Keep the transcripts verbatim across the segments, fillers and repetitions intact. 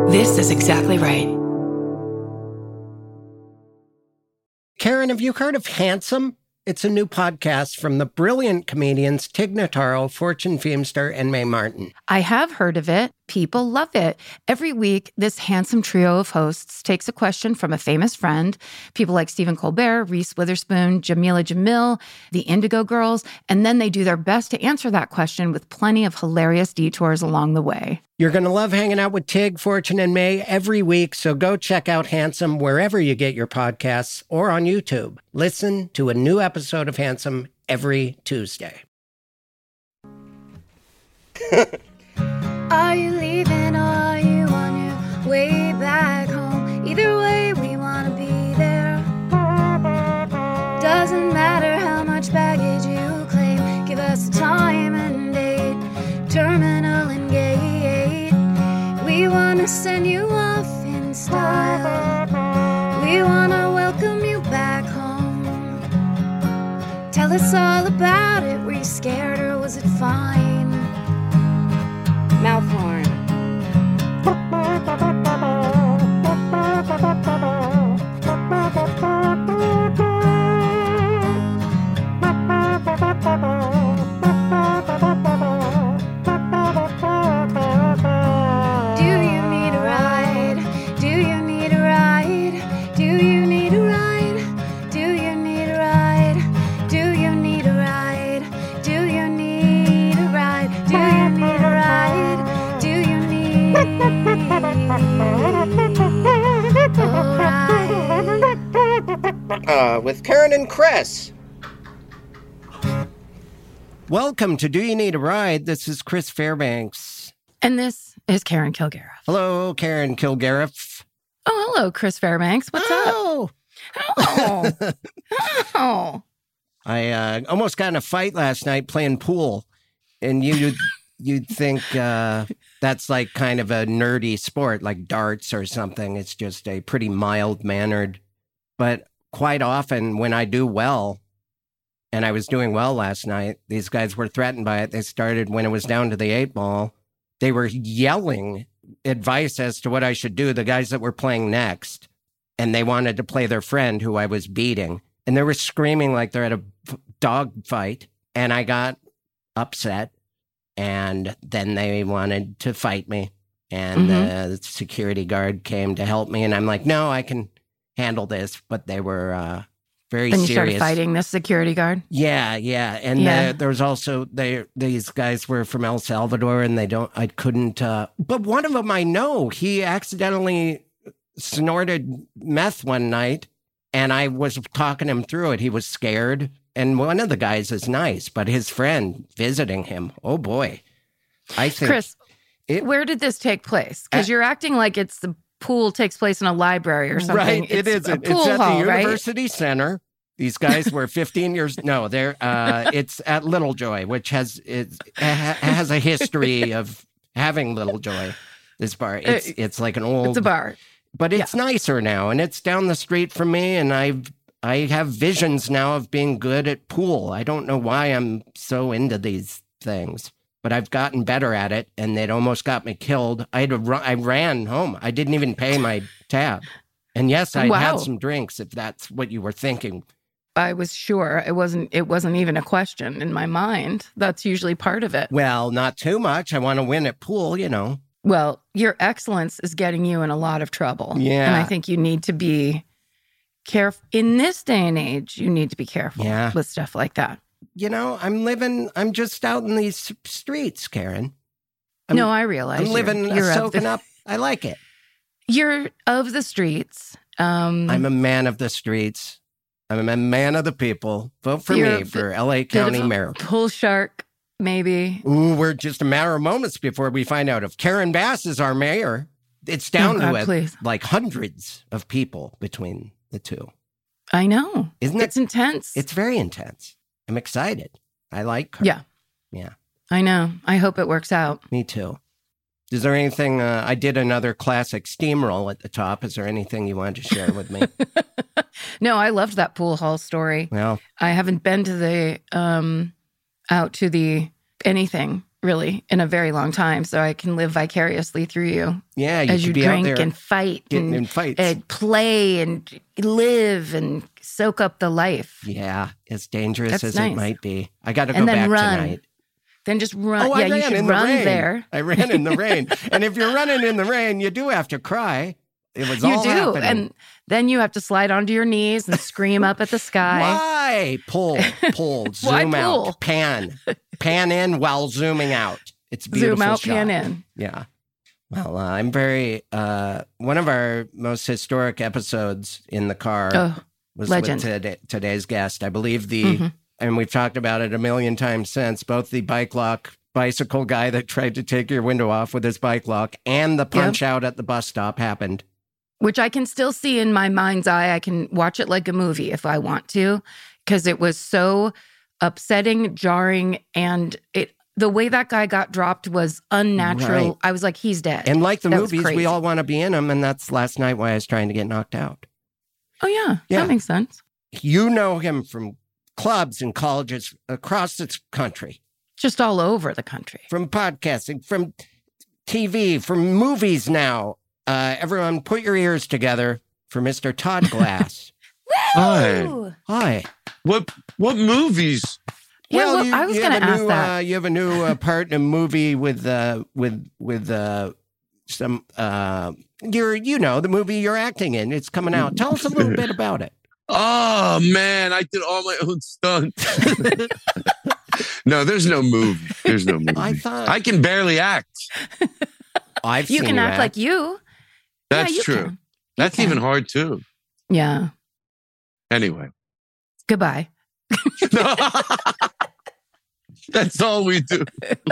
This is exactly right. Karen, have you heard of Handsome? It's a new podcast from the brilliant comedians Tig Notaro, Fortune Feimster, and Mae Martin. I have heard of it. People love it. Every week, this handsome trio of hosts takes a question from a famous friend, people like Stephen Colbert, Reese Witherspoon, Jamila Jamil, the Indigo Girls, and then they do their best to answer that question with plenty of hilarious detours along the way. You're going to love hanging out with Tig, Fortune, and Mae every week, so go check out Handsome wherever you get your podcasts or on YouTube. Listen to a new episode of Handsome every Tuesday. Are you leaving or are you on your way back home? Either way, we want to be there. Doesn't matter how much baggage you claim. Give us a time and date, terminal and gate. We want to send you off in style. We want to welcome you back home. Tell us all about it. Were you scared or was it fine? Mouth horn. Do you need a ride? Do you need a ride? Do you need a ride? Do you need a ride? Do you need a ride? Do you need a ride? Do you need a ride? Do you need a ride? Uh, with Karen and Chris. Welcome to Do You Need a Ride? This is Chris Fairbanks. And this is Karen Kilgariff. Hello, Karen Kilgariff. Oh, hello, Chris Fairbanks. What's oh. up? Oh. Oh. I uh, almost got in a fight last night playing pool, and you'd, you'd think uh, that's like kind of a nerdy sport, like darts or something. It's just a pretty mild-mannered. But quite often when I do well, and I was doing well last night, these guys were threatened by it. They started, when it was down to the eight ball, they were yelling advice as to what I should do, the guys that were playing next. And they wanted to play their friend who I was beating. And they were screaming like they're at a dog fight. And I got upset. And then they wanted to fight me. And mm-hmm. the security guard came to help me. And I'm like, no, I can handle this. But they were uh, very then you serious. Started fighting this security guard? Yeah, yeah. And yeah. The, there was also, they, these guys were from El Salvador. And they don't, I couldn't, uh, but one of them I know, he accidentally snorted meth one night. And I was talking him through it. He was scared. And one of the guys is nice, but his friend visiting him, oh boy. I think Chris, it, where did this take place? Because uh, you're acting like it's the pool takes place in a library or something. Right, it's it is. A it's pool at hall, the right? University Center. These guys were fifteen years. No, they're. Uh, it's at Little Joy, which has it has a history of having Little Joy. This bar, it's it's like an old. It's a bar. But it's yeah. nicer now, and it's down the street from me, and I've I have visions now of being good at pool. I don't know why I'm so into these things, but I've gotten better at it, and it almost got me killed. I had to run, I ran home. I didn't even pay my tab, and yes, I wow. had some drinks. If that's what you were thinking, I was sure it wasn't. It wasn't even a question in my mind. That's usually part of it. Well, not too much. I want to win at pool, you know. Well, your excellence is getting you in a lot of trouble. Yeah. And I think you need to be careful. In this day and age, you need to be careful yeah. with stuff like that. You know, I'm living, I'm just out in these streets, Karen. I'm, no, I realize. I'm living, you're, you're soaking the, up. I like it. You're of the streets. Um, I'm a man of the streets. I'm a man of the people. Vote for me for L A County Mayor. Bull shark. Maybe. Ooh, we're just a matter of moments before we find out if Karen Bass is our mayor. It's down oh, God, to please. like hundreds of people between the two. I know. Isn't it? It's intense. It's very intense. I'm excited. I like her. Yeah. Yeah. I know. I hope it works out. Me too. Is there anything, uh, I did another classic steamroll at the top. Is there anything you wanted to share with me? No, I loved that pool hall story. Well. I haven't been to the, um, out to the anything really in a very long time, so I can live vicariously through you. Yeah, you as you could be out drink there and fight getting and, in fights. and play and live and soak up the life. Yeah, as dangerous That's as nice. it might be. I got to go And then back run. tonight. Then just run. Oh, yeah, I ran you should in the run rain. there. I ran in the rain. And if you're running in the rain, you do have to cry. It was You all do, happening. and then you have to slide onto your knees and scream up at the sky. Why? Pull, pull, Why zoom pull? out, pan, pan in while zooming out. It's a beautiful Zoom out, shot. pan in. Yeah. Well, uh, I'm very, uh, one of our most historic episodes in the car Oh, was legend. with today, today's guest. I believe the, Mhm. and we've talked about it a million times since, both the bike lock bicycle guy that tried to take your window off with his bike lock and the punch out at the bus stop happened. Which I can still see in my mind's eye. I can watch it like a movie if I want to, because it was so upsetting, jarring, and it the way that guy got dropped was unnatural. Right. I was like, he's dead. And like the That was movies, we crazy. all want to be in them. And that's last night why I was trying to get knocked out. Oh, yeah. Yeah. That makes sense. You know him from clubs and colleges across this country, Just all over the country. from podcasting, from T V, from movies now. Uh, everyone, put your ears together for Mister Todd Glass. Hi. Ooh. Hi. What what movies? Yeah, well, you, I was you going have to a ask new, that. Uh, you have a new uh, part in a movie with uh, with with uh, some. Uh, you're you know the movie you're acting in. It's coming out. Tell us a little bit about it. Oh man, I did all my own stunts. No, there's no movie. There's no movie. I thought I can barely act. I've You seen can you act like you. That's yeah, you true. can. You That's can. even hard too. Yeah. Anyway. Goodbye. That's all we do.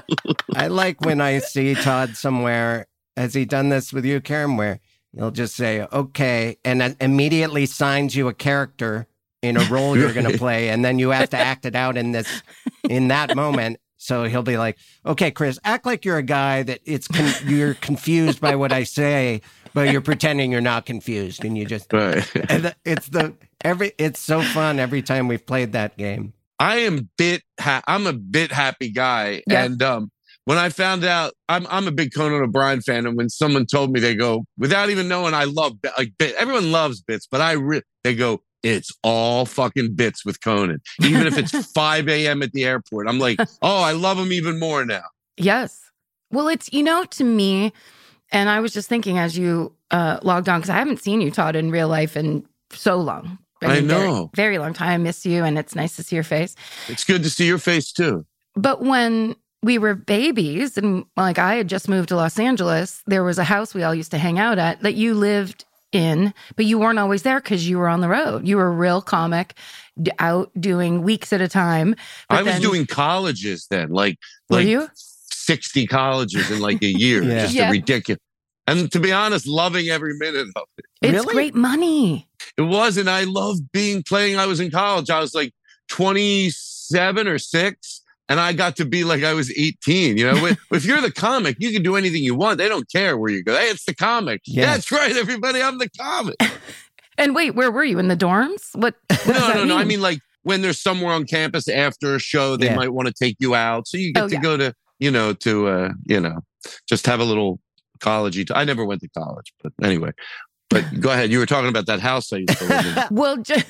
I like when I see Todd somewhere. Has he done this with you, Karen? Where he'll just say, okay, and then immediately signs you a character in a role you're going to play. And then you have to act it out in this, in that moment. So he'll be like, okay, Chris, act like you're a guy that it's, con- you're confused by what I say, but you're pretending you're not confused. And you just, Right. and the- it's the, every, it's so fun every time we've played that game. I am bit ha- I'm a bit happy guy. Yeah. And um when I found out, I'm I'm a big Conan O'Brien fan, and when someone told me, they go, without even knowing, I love bi- like bit. Everyone loves bits, but I re- they go, it's all fucking bits with Conan, even if it's five a.m. at the airport. I'm like, oh, I love him even more now. Yes. Well, it's, you know, to me, and I was just thinking as you uh, logged on, because I haven't seen you, Todd, in real life in so long. I very- know. Very, long time. I miss you, and it's nice to see your face. It's good to see your face too. But when we were babies, and like I had just moved to Los Angeles, there was a house we all used to hang out at that you lived in, but you weren't always there because you were on the road. You were a real comic, d- out doing weeks at a time. But I was then- doing colleges then, like Were like you? sixty colleges in like a year. Yeah. Just Yeah. a ridiculous. And to be honest, loving every minute of it. It's Really? great money. It was, and I loved being playing. I was in college. I was like twenty-seven or six, and I got to be like I was eighteen. You know, if, if you're the comic, you can do anything you want. They don't care where you go. Hey, it's the comic. Yeah. That's right, everybody. I'm the comic. And wait, where were you? In the dorms? What? what does no, that no, no. I mean? mean, like when there's somewhere on campus after a show, they Yeah. might want to take you out, so you get Oh, to yeah. go to, you know, to, uh, you know, just have a little collegey. T- I never went to college, but anyway. But go ahead. You were talking about that house I used to live in. Well, just,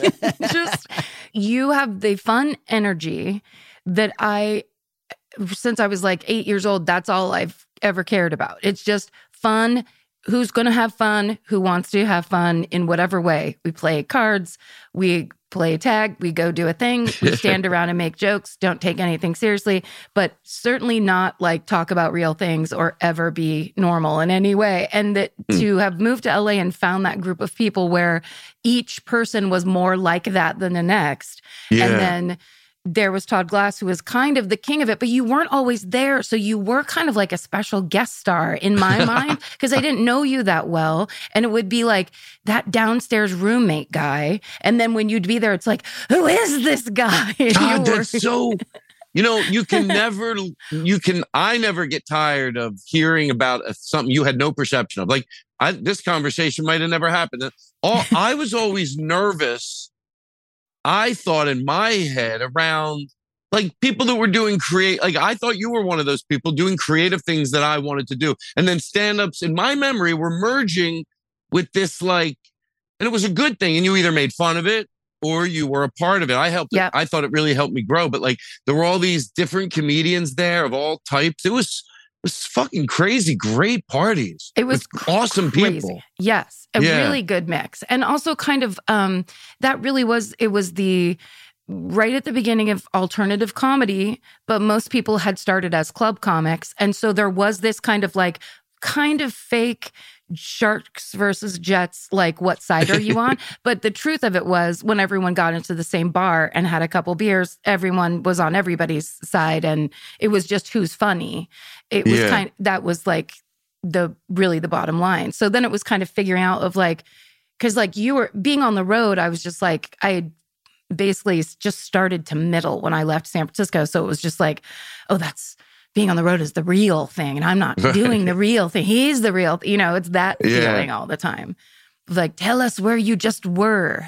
just you have the fun energy that I, since I was like eight years old, that's all I've ever cared about. It's just fun. Who's going to have fun? Who wants to have fun in whatever way? We play cards. We play tag. We go do a thing. We stand around and make jokes. Don't take anything seriously, but certainly not like talk about real things or ever be normal in any way. And that Mm. to have moved to L A and found that group of people where each person was more like that than the next. Yeah. And then there was Todd Glass, who was kind of the king of it, but you weren't always there. So you were kind of like a special guest star in my mind, because I didn't know you that well. And it would be like that downstairs roommate guy. And then when you'd be there, it's like, who is this guy? And God, you were- that's so. You know, you can never. You can. I never get tired of hearing about a- something you had no perception of. Like I, this conversation might have never happened. All I was always nervous. I thought in my head around like people that were doing create, like I thought you were one of those people doing creative things that I wanted to do. And then stand-ups in my memory were merging with this like, and it was a good thing. And you either made fun of it or you were a part of it. I helped. Yep. I thought it really helped me grow. But like there were all these different comedians there of all types. It was, it was fucking crazy, great parties. It was with awesome crazy. people. Yes, a Yeah. really good mix. And also kind of, um, that really was, it was the, right at the beginning of alternative comedy, but most people had started as club comics. And so there was this kind of like, kind of fake Sharks versus Jets, like what side are you on? But the truth of it was when everyone got into the same bar and had a couple beers, everyone was on everybody's side and it was just who's funny. It was Yeah. kind that was like the really the bottom line. So then it was kind of figuring out of like, because like you were being on the road, I was just like, I had basically just started to middle when I left San Francisco. So it was just like, oh, that's being on the road is the real thing. And I'm not doing the real thing. He's the real, th-. you know, it's that Yeah. feeling all the time. Like, tell us where you just were.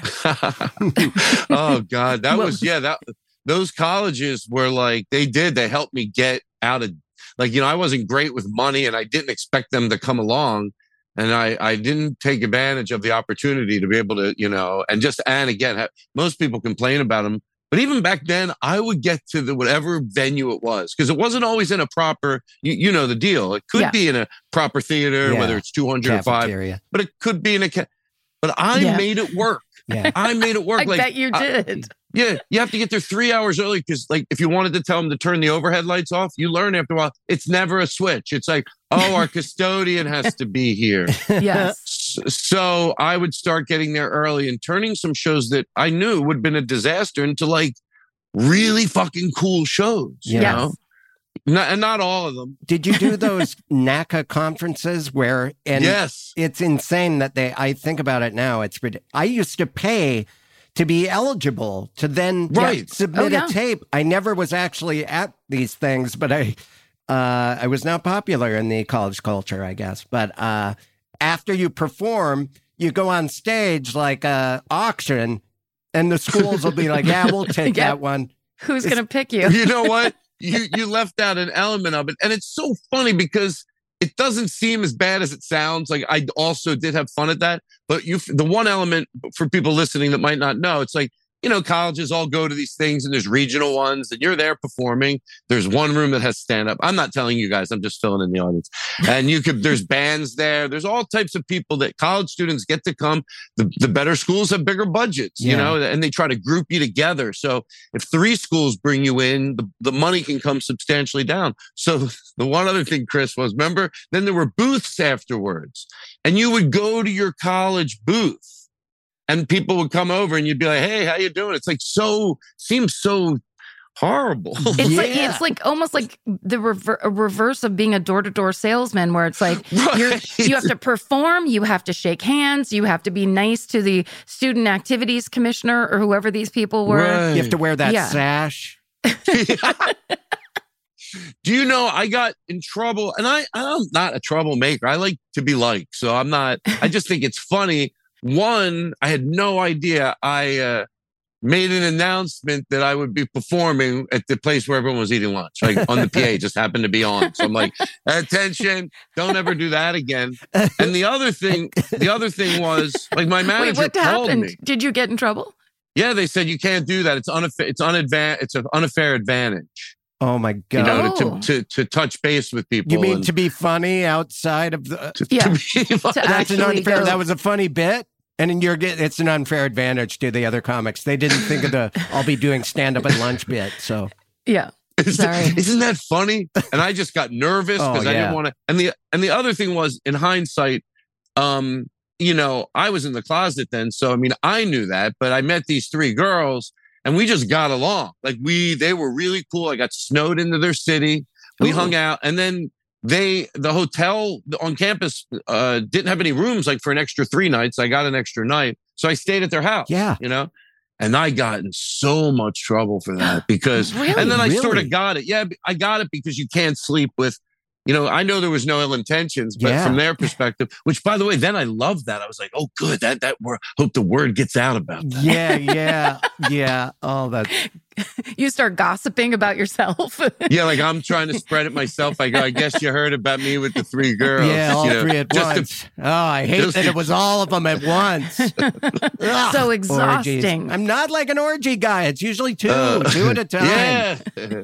Oh God, that Well- was yeah. That those colleges were like they did. They helped me get out of like you know I wasn't great with money, and I didn't expect them to come along, and I I didn't take advantage of the opportunity to be able to you know and just and again ha- most people complain about them, but even back then I would get to the whatever venue it was because it wasn't always in a proper you, you know the deal. It could Yeah. be in a proper theater, Yeah. whether it's two hundred or five, Cafeteria. but it could be in a. Ca- but I Yeah. made it work. Yeah. I made it work. I like, bet you I- did. yeah, you have to get there three hours early because, like, if you wanted to tell them to turn the overhead lights off, you learn after a while it's never a switch. It's like, oh, our custodian has to be here. Yes. S- So I would start getting there early and turning some shows that I knew would have been a disaster into like really fucking cool shows. You Yeah. know, not, and not all of them. Did you do those NACA conferences where, and yes, it's insane that they, I think about it now, it's, rid- I used to pay to be eligible to then Right. submit Oh, yeah. a tape. I never was actually at these things, but I, uh, I was not popular in the college culture, I guess. But uh, after you perform, you go on stage like a auction, and the schools will be like, "Yeah, we'll take Yeah. that one." Who's It's- going to pick you? you know what? You you left out an element of it, and it's so funny because it doesn't seem as bad as it sounds. Like I also did have fun at that, but you the one element for people listening that might not know, it's like you know colleges all go to these things, and there's regional ones, and you're there performing. There's one room that has stand up. I'm not telling you guys. I'm just filling in the audience, and you could. There's bands there. There's all types of people that college students get to come. The the better schools have bigger budgets, you Yeah. know, and they try to group you together. So if three schools bring you in, the, the money can come substantially down. So the one other thing, Chris, was remember, then there were booths afterwards, and you would go to your college booth, and people would come over, and you'd be like, "Hey, how you doing?" It's like so seems so horrible. It's like Yeah. it's like almost like the rever- a reverse of being a door to door salesman, where it's like you're, Right. you have to perform, you have to shake hands, you have to be nice to the student activities commissioner or whoever these people were. Right. You have to wear that Yeah. sash. Do you know I got in trouble, and I I'm not a troublemaker. I like to be liked, so I'm not. I just think it's funny. One, I had no idea. I uh, made an announcement that I would be performing at the place where everyone was eating lunch, like on the P A, just happened to be on. So I'm like, attention, don't ever do that again. And the other thing, the other thing was like my Wait, manager what called happened? me. Did you get in trouble? Yeah, they said you can't do that. It's unfair. It's unadvan- It's an unfair advantage. Oh my You god! know, Oh. to, to to touch base with people. You mean and to be funny outside of the? to, Yeah. to be To That's an actually unfair. go- That was a funny bit, and then you're getting. It's an unfair advantage to the other comics. They didn't think of the. I'll be doing stand up at lunch bit. So Yeah. Isn't- Sorry. Isn't that funny? And I just got nervous Oh, because I yeah. didn't want to. And the and the other thing was, in hindsight, um, you know, I was in the closet then, so I mean, I knew that. But I met these three girls, and we just got along. Like we, they were really cool. I got snowed into their city. We Ooh. hung out, and then they, the hotel on campus, uh, didn't have any rooms. Like for an extra three nights, I got an extra night, so I stayed at their house. yeah, You know. And I got in so much trouble for that because, Really? and then I sort Really? of got it. Yeah, I got it because you can't sleep with, you know, I know there was no ill intentions, but Yeah. from their perspective, which by the way, then I loved that. I was like, oh, good. That, that word, hope the word gets out about that. yeah, yeah, yeah. Oh, that's you start gossiping about yourself. Yeah, like I'm trying to spread it myself. I go, I guess you heard about me with the three girls. Yeah, all you know, three at just once. to- oh, I hate just that to- it was all of them at once. Ugh, So exhausting. orgies. I'm not like an orgy guy. It's usually two, Uh, two at a time. Yeah.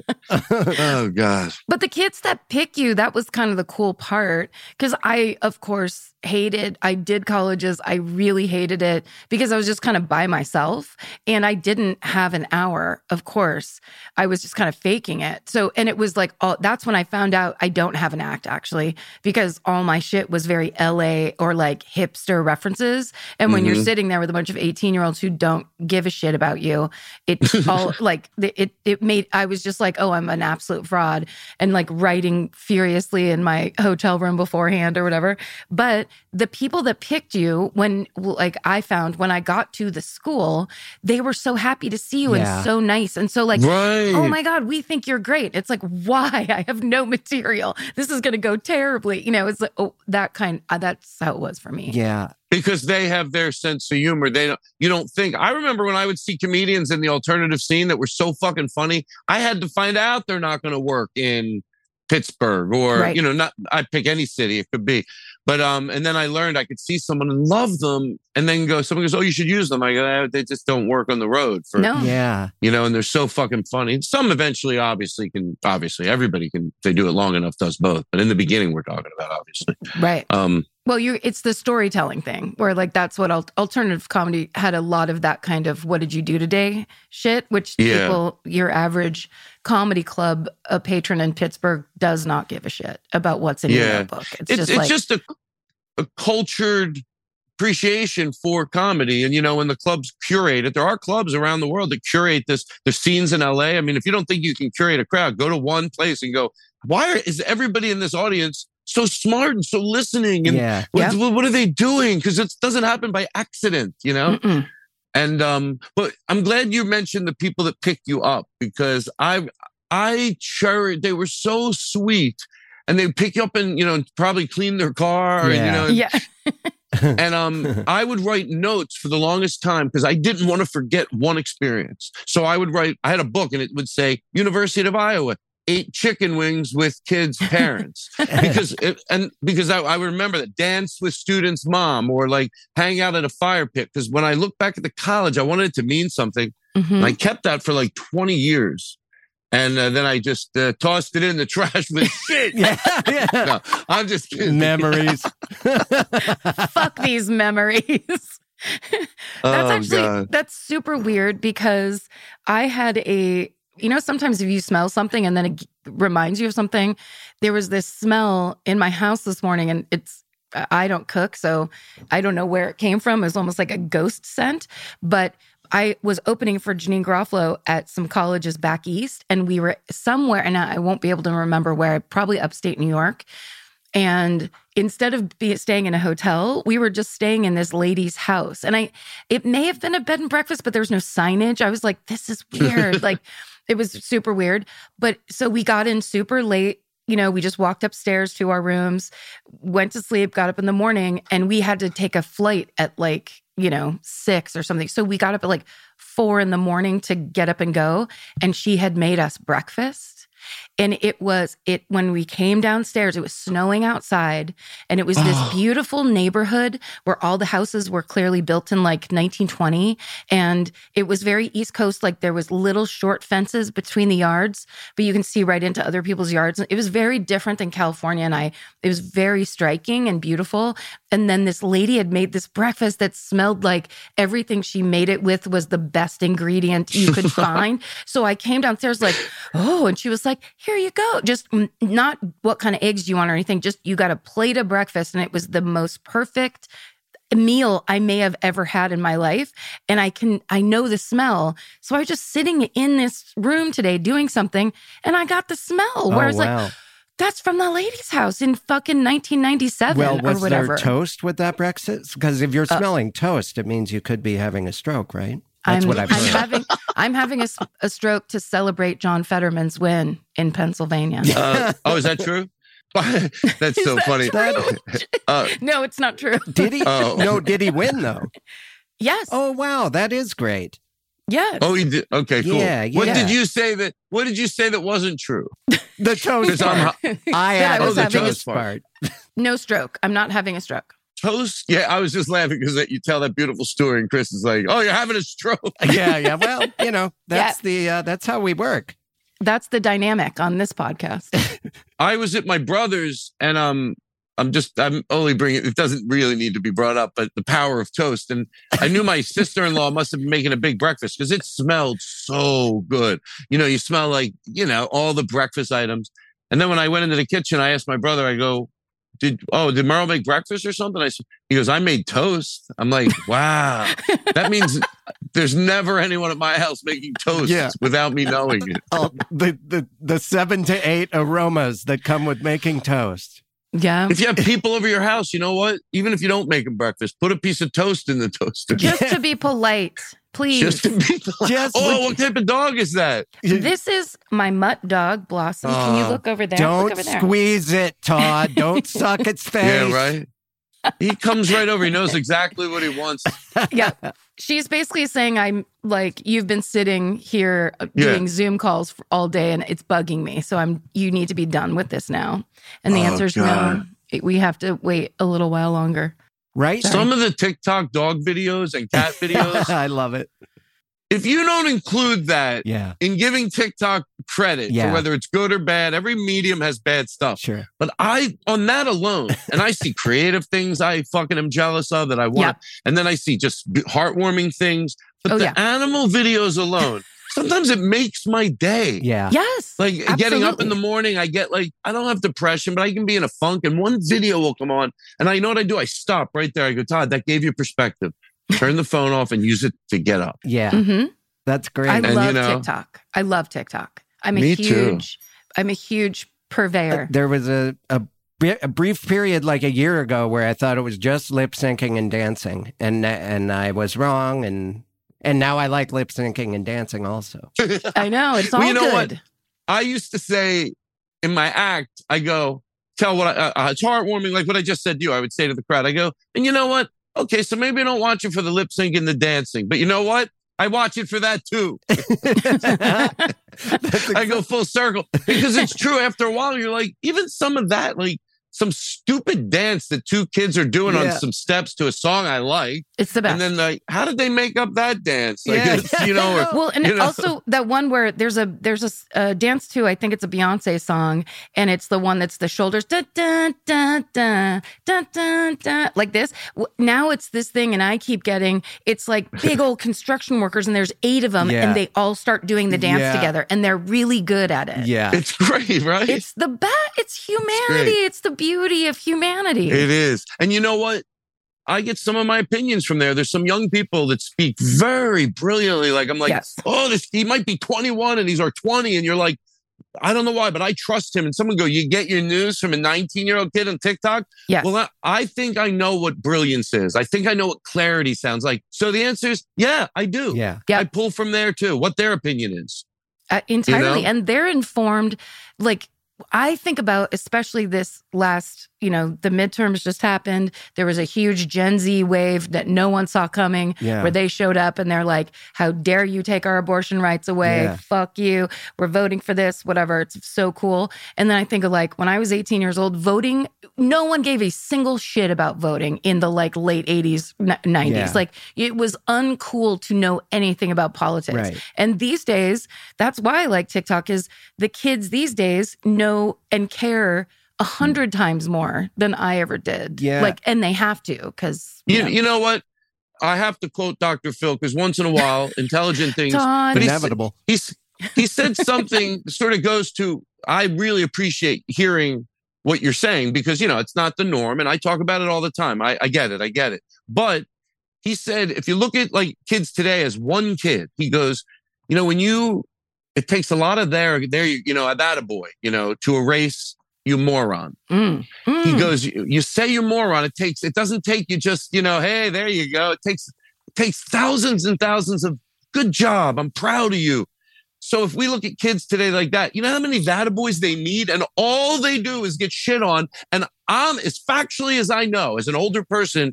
Oh God. But the kids that pick you, that was kind of the cool part. Because I, of course, hated, I did colleges. I really hated it because I was just kind of by myself and I didn't have an hour, of course. I was just kind of faking it. So, and it was like, oh, that's when I found out I don't have an act actually, because all my shit was very L A or like hipster references. And when Mhm. you're sitting there with a bunch of eighteen year olds who don't give a shit about you, it's all like, it, it made, I was just like, oh, I'm an absolute fraud and like writing furiously in my hotel room beforehand or whatever. But the people that picked you, when like I found when I got to the school, they were so happy to see you Yeah. and so nice. And so like, Right. oh my God, we think you're great. It's like, why? I have no material. This is going to go terribly. You know, it's like, oh, that kind, uh, that's how it was for me. Yeah. Because they have their sense of humor. They don't, you don't think. I remember when I would see comedians in the alternative scene that were so fucking funny. I had to find out they're not going to work in Pittsburgh or, Right. you know, not, I'd pick any city it could be. But, um, and then I learned I could see someone and love them and then go, someone goes, oh, you should use them. I go, eh, they just don't work on the road for, No. Yeah. you know, and they're so fucking funny. Some eventually, obviously can, obviously everybody can, if they do it long enough, does both. But in the beginning, we're talking about, obviously. Right. Um, Well, you it's the storytelling thing where like that's what al- alternative comedy had a lot of that kind of what did you do today shit, which Yeah. people, your average comedy club a patron in Pittsburgh does not give a shit about what's in your Yeah. notebook. It's, it's just it's like, just a, a cultured appreciation for comedy. And, you know, when the clubs curate it, there are clubs around the world that curate this. There's scenes in L A. I mean, if you don't think you can curate a crowd, go to one place and go, why are, is everybody in this audience so smart and so listening? And Yeah. what, Yeah. what are they doing? Because it doesn't happen by accident, you know? mm-mm. And um, but I'm glad you mentioned the people that picked you up because I I cherish. They were so sweet, and they pick you up and you know probably clean their car, and, you Yeah. know. yeah. And um, I would write notes for the longest time because I didn't want to forget one experience. So I would write. I had a book, and it would say University of Iowa. Ate chicken wings with kids' parents because it, and because I, I remember that dance with students' mom or like hang out at a fire pit. Because when I look back at the college, I wanted it to mean something. Mhm. And I kept that for like twenty years, and uh, then I just uh, tossed it in the trash with shit. Yeah. Yeah. No, I'm just kidding. Memories. Fuck these memories. That's Oh, actually God. that's super weird because I had a you know sometimes if you smell something and then it g- reminds you of something. There was this smell in my house this morning and it's I don't cook so I don't know where it came from. It was almost like a ghost scent, but I was opening for Janine Garofalo at some colleges back east and we were somewhere and I won't be able to remember where, probably upstate New York. And instead of be, staying in a hotel, we were just staying in this lady's house. And I, it may have been a bed and breakfast, but there was no signage. I was like, this is weird. Like, it was super weird. But so we got in super late. You know, we just walked upstairs to our rooms, went to sleep, got up in the morning, and we had to take a flight at like, you know, six or something. So we got up at like four in the morning to get up and go. And she had made us breakfast. And it was, it when we came downstairs, it was snowing outside. And it was this Oh. beautiful neighborhood where all the houses were clearly built in like nineteen twenty. And it was very East Coast, like there was little short fences between the yards, but you can see right into other people's yards. It was very different than California. And I, it was very striking and beautiful. And then this lady had made this breakfast that smelled like everything she made it with was the best ingredient you could find. So I came downstairs like, oh, and she was like, here you go. Just mm, not what kind of eggs do you want or anything. Just you got a plate of breakfast. And it was the most perfect meal I may have ever had in my life. And I can, I know the smell. So I was just sitting in this room today doing something and I got the smell where Oh, I was like, wow. that's from the lady's house in fucking nineteen ninety-seven Well, or was whatever. there toast with that breakfast? Because if you're smelling toast, it means you could be having a stroke, right? That's I'm, what I've I'm heard. having I'm having a, s- a stroke to celebrate John Fetterman's win in Pennsylvania. Uh, oh, is that true? That's so that funny. Uh, No, it's not true. Did he? Oh. No, did he win though? Yes. Oh, wow. That is great. Yes. Oh, he did. Okay, cool. Yeah, What yeah. did you say that? What did you say that wasn't true? The toast 'Cause I'm- part. I That I added was the having a- toast part. No stroke. I'm not having a stroke. Toast? Yeah, I was just laughing because you tell that beautiful story, and Chris is like, "Oh, you're having a stroke." Yeah, yeah. Well, you know, that's the uh, that's how we work. That's the dynamic on this podcast. I was at my brother's, and um, I'm just I'm only bringing it doesn't really need to be brought up, but the power of toast. And I knew my sister-in-law must have been making a big breakfast because it smelled so good. You know, you smell like you know all the breakfast items. And then when I went into the kitchen, I asked my brother, I go, Did oh did Merle make breakfast or something? I said, he goes, I made toast. I'm like, wow, that means there's never anyone at my house making toast Yeah. without me knowing it. Oh, the, the the seven to eight aromas that come with making toast. Yeah. If you have people over your house, you know what? Even if you don't make them breakfast, put a piece of toast in the toaster. Just to be polite, please. Just to be Just oh, would- what type of dog is that? This is my mutt dog, Blossom. Can you Oh, look over there? look Don't over there. squeeze it, Todd. Don't suck its face. Yeah, right. He comes right over. He knows exactly what he wants. Yeah. She's basically saying, I'm like, you've been sitting here uh, Yeah. doing Zoom calls for all day and it's bugging me. So I'm, you need to be done with this now. And the Oh, answer is no. God. We have to wait a little while longer. Right? Some of the TikTok dog videos and cat videos, I love it. if you don't include that Yeah, in giving TikTok credit Yeah. for whether it's good or bad, every medium has bad stuff. sure. But I, on that alone, and I see creative things I fucking am jealous of that I want. Yep. And then I see just b- heartwarming things. But Oh, the yeah. animal videos alone, sometimes it makes my day. Yeah. Yes. Like getting up in absolutely. the morning, I get like, I don't have depression, but I can be in a funk and one video will come on. And I know what I do. I stop right there. I go, Todd, that gave you perspective. Turn the phone off and use it to get up. Yeah. hmm That's great. I And, love you know- TikTok. I love TikTok. I'm a Me too. huge, I'm a huge purveyor. There was a, a bri- a brief period like a year ago where I thought it was just lip syncing and dancing, and and I was wrong, and and now I like lip syncing and dancing also. I know. It's all Well, you know what? good. I used to say in my act, I go, tell what I, uh, it's heartwarming, like what I just said to you. I would say to the crowd, I go, and you know what? Okay, so maybe I don't watch it for the lip sync and the dancing, but you know what? I watch it for that too. I go full circle because it's true. After a while, you're like, even some of that, like some stupid dance that two kids are doing Yeah. on some steps to a song I like. It's the best. And then like, how did they make up that dance? Like, Yeah. it's, you know, or- Well, and You know? also that one where there's a there's a, s- a dance to, I think it's a Beyonce song, and it's the one that's the shoulders da da da da da da da like this. W- Now it's this thing, and I keep getting it's like big old construction workers, and there's eight of them, Yeah. and they all start doing the dance Yeah. together, and they're really good at it. Yeah. it's great, right? It's the best. It's humanity. great. It's the beauty of humanity. It is. And you know what? I get some of my opinions from there. There's some young people that speak very brilliantly. Like, I'm like, Yes. oh, this he might be twenty-one and he's our twenty. And you're like, I don't know why, but I trust him. And someone go, you get your news from a nineteen-year-old kid on TikTok? Yes. Well, I, I think I know what brilliance is. I think I know what clarity sounds like. So the answer is, yeah, I do. Yeah. Yeah. I pull from there too, what their opinion is. Uh, entirely. know? And they're informed. Like, I think about, especially this last, you know, the midterms just happened. There was a huge Gen Z wave that no one saw coming, Yeah. where they showed up and they're like, how dare you take our abortion rights away? Yeah. Fuck you. We're voting for this, whatever. It's so cool. And then I think of like when I was eighteen years old, voting, no one gave a single shit about voting in the like late eighties, n- nineties. Yeah. Like it was uncool to know anything about politics. Right. And these days, that's why I like TikTok is the kids these days know and care a hundred times more than I ever did. Yeah. Like, and they have to because You, you know what? I have to quote Doctor Phil because once in a while, intelligent things. Todd, But he's- Inevitable. He's he said something that sort of goes to I really appreciate hearing what you're saying because you know it's not the norm and I talk about it all the time. I, I get it, I get it. But he said if you look at like kids today as one kid, he goes, you know, when you it takes a lot of there, there you, you know, that a boy, you know, to erase you moron. Mm, mm. He goes, you, you say you're moron. It takes, it doesn't take you just, you know, hey, there you go. It takes, it takes thousands and thousands of good job. I'm proud of you. So if we look at kids today like that, you know how many Vada boys they need and all they do is get shit on. And I'm as factually as I know as an older person,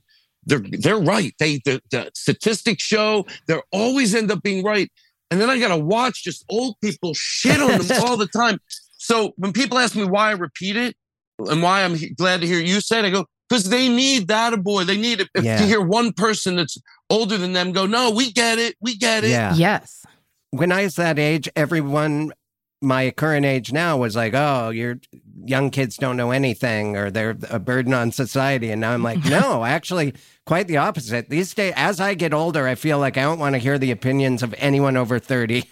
they're they're right. They the, the statistics show they always end up being right. And then I got to watch just old people shit on them all the time. So when people ask me why I repeat it and why I'm he- glad to hear you say it, I go, because they need that, boy. They need it. If Yeah. you hear one person that's older than them go, no, we get it. We get it. Yeah. Yes. When I was that age, everyone my current age now was like, oh, your young kids don't know anything or they're a burden on society. And now I'm like, no, actually, quite the opposite. These days, as I get older, I feel like I don't want to hear the opinions of anyone over thirty.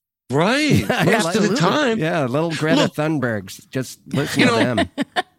Right. Most of the time. Yeah, little Greta Look, Thunbergs. Just listen you to know, them.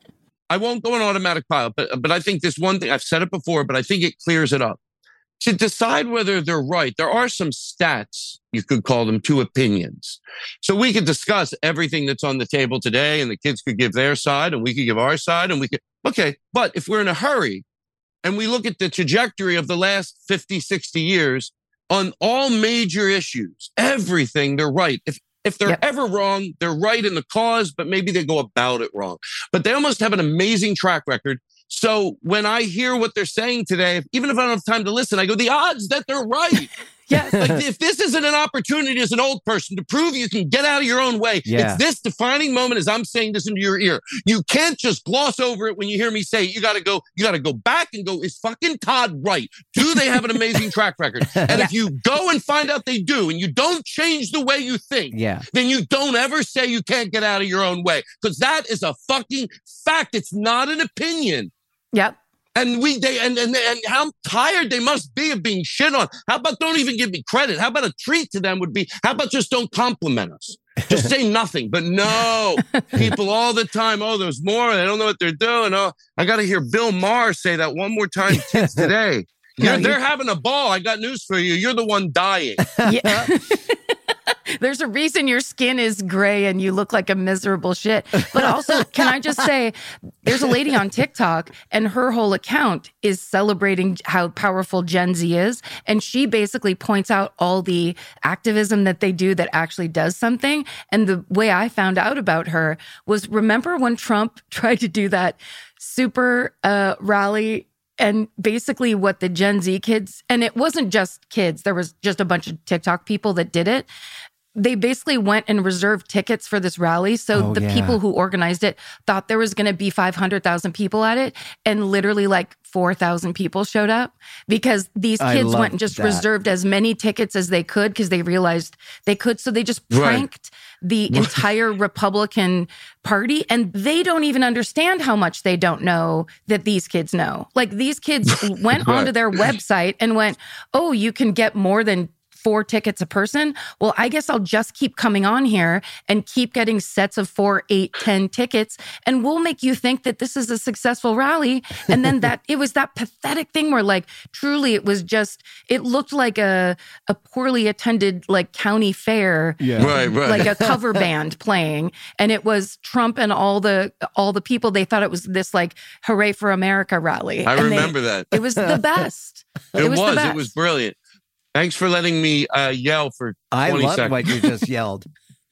I won't go on automatic pilot, but but I think this one thing, I've said it before, but I think it clears it up. To decide whether they're right, there are some stats, you could call them two opinions. So we could discuss everything that's on the table today, and the kids could give their side, and we could give our side, and we could, okay. But if we're in a hurry, and we look at the trajectory of the last fifty, sixty years, on all major issues, everything, they're right. If if they're Yep. ever wrong, they're right in the cause, but maybe they go about it wrong. But they almost have an amazing track record. So when I hear what they're saying today, even if I don't have time to listen, I go, the odds that they're right. Yes. Like, if this isn't an opportunity as an old person to prove you can get out of your own way, Yeah. it's this defining moment as I'm saying this into your ear. You can't just gloss over it when you hear me say it. You got to go, you got to go back and go, is fucking Todd right? Do they have an amazing track record? And if you go and find out they do, and you don't change the way you think, Yeah. then you don't ever say you can't get out of your own way, because that is a fucking fact. It's not an opinion. Yep. And we, they, and, and, and how tired they must be of being shit on. How about don't even give me credit? How about a treat to them would be, how about just don't compliment us? Just say nothing. But no, people all the time, oh, there's more. I don't know what they're doing. Oh, I got to hear Bill Maher say that one more time kids today. You're, they're having a ball. I got news for you. You're the one dying. Yeah. There's a reason your skin is gray and you look like a miserable shit. But also, can I just say, there's a lady on TikTok and her whole account is celebrating how powerful Gen Z is. And she basically points out all the activism that they do that actually does something. And the way I found out about her was, remember when Trump tried to do that super uh, rally? And basically what the Gen Z kids, and it wasn't just kids, there was just a bunch of TikTok people that did it. They basically went and reserved tickets for this rally. So Oh, the yeah. people who organized it thought there was going to be five hundred thousand people at it. And literally like four thousand people showed up because these I kids went love and just that. reserved as many tickets as they could because they realized they could. So they just Right. pranked the entire Republican Party. And they don't even understand how much they don't know that these kids know. Like, these kids went Right. onto their website and went, oh, you can get more than four tickets a person. Well, I guess I'll just keep coming on here and keep getting sets of four, eight, ten tickets, and we'll make you think that this is a successful rally. And then that it was that pathetic thing where, like, truly it was just, it looked like a a poorly attended like county fair. Yeah. Right, right. Like a cover band playing, and it was Trump and all the all the people. They thought it was this like "Hooray for America" rally. I And they- remember that. It was the best. It, was. the It best. was brilliant. Thanks for letting me uh, yell for I twenty love seconds. what you just yelled.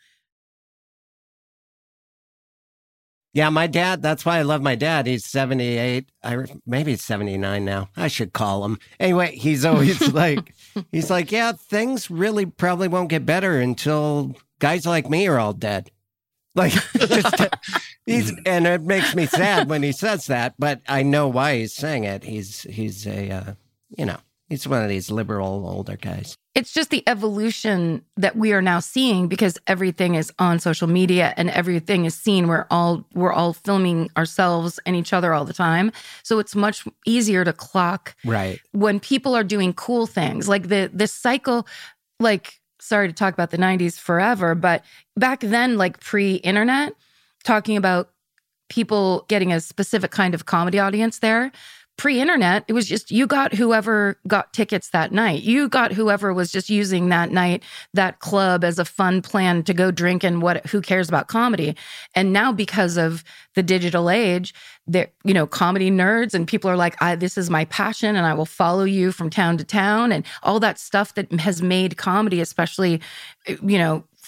Yeah, my dad, that's why I love my dad. He's seventy-eight. I maybe he's seventy-nine now. I should call him. Anyway, he's always like, he's like, yeah, things really probably won't get better until guys like me are all dead. Like, just, he's, and it makes me sad when he says that, but I know why he's saying it. He's, he's a, uh, you know, he's one of these liberal older guys. It's just the evolution that we are now seeing because everything is on social media and everything is seen. We're all we're all filming ourselves and each other all the time. So it's much easier to clock Right. when people are doing cool things. Like the this cycle, like, sorry to talk about the nineties forever, but back then, like pre-internet, talking about people getting a specific kind of comedy audience there. Pre-internet, it was just you got whoever got tickets that night. You got whoever was just using that night, that club as a fun plan to go drink and what who cares about comedy. And now because of the digital age, there you know, comedy nerds and people are like, I this is my passion and I will follow you from town to town and all that stuff that has made comedy, especially, you know,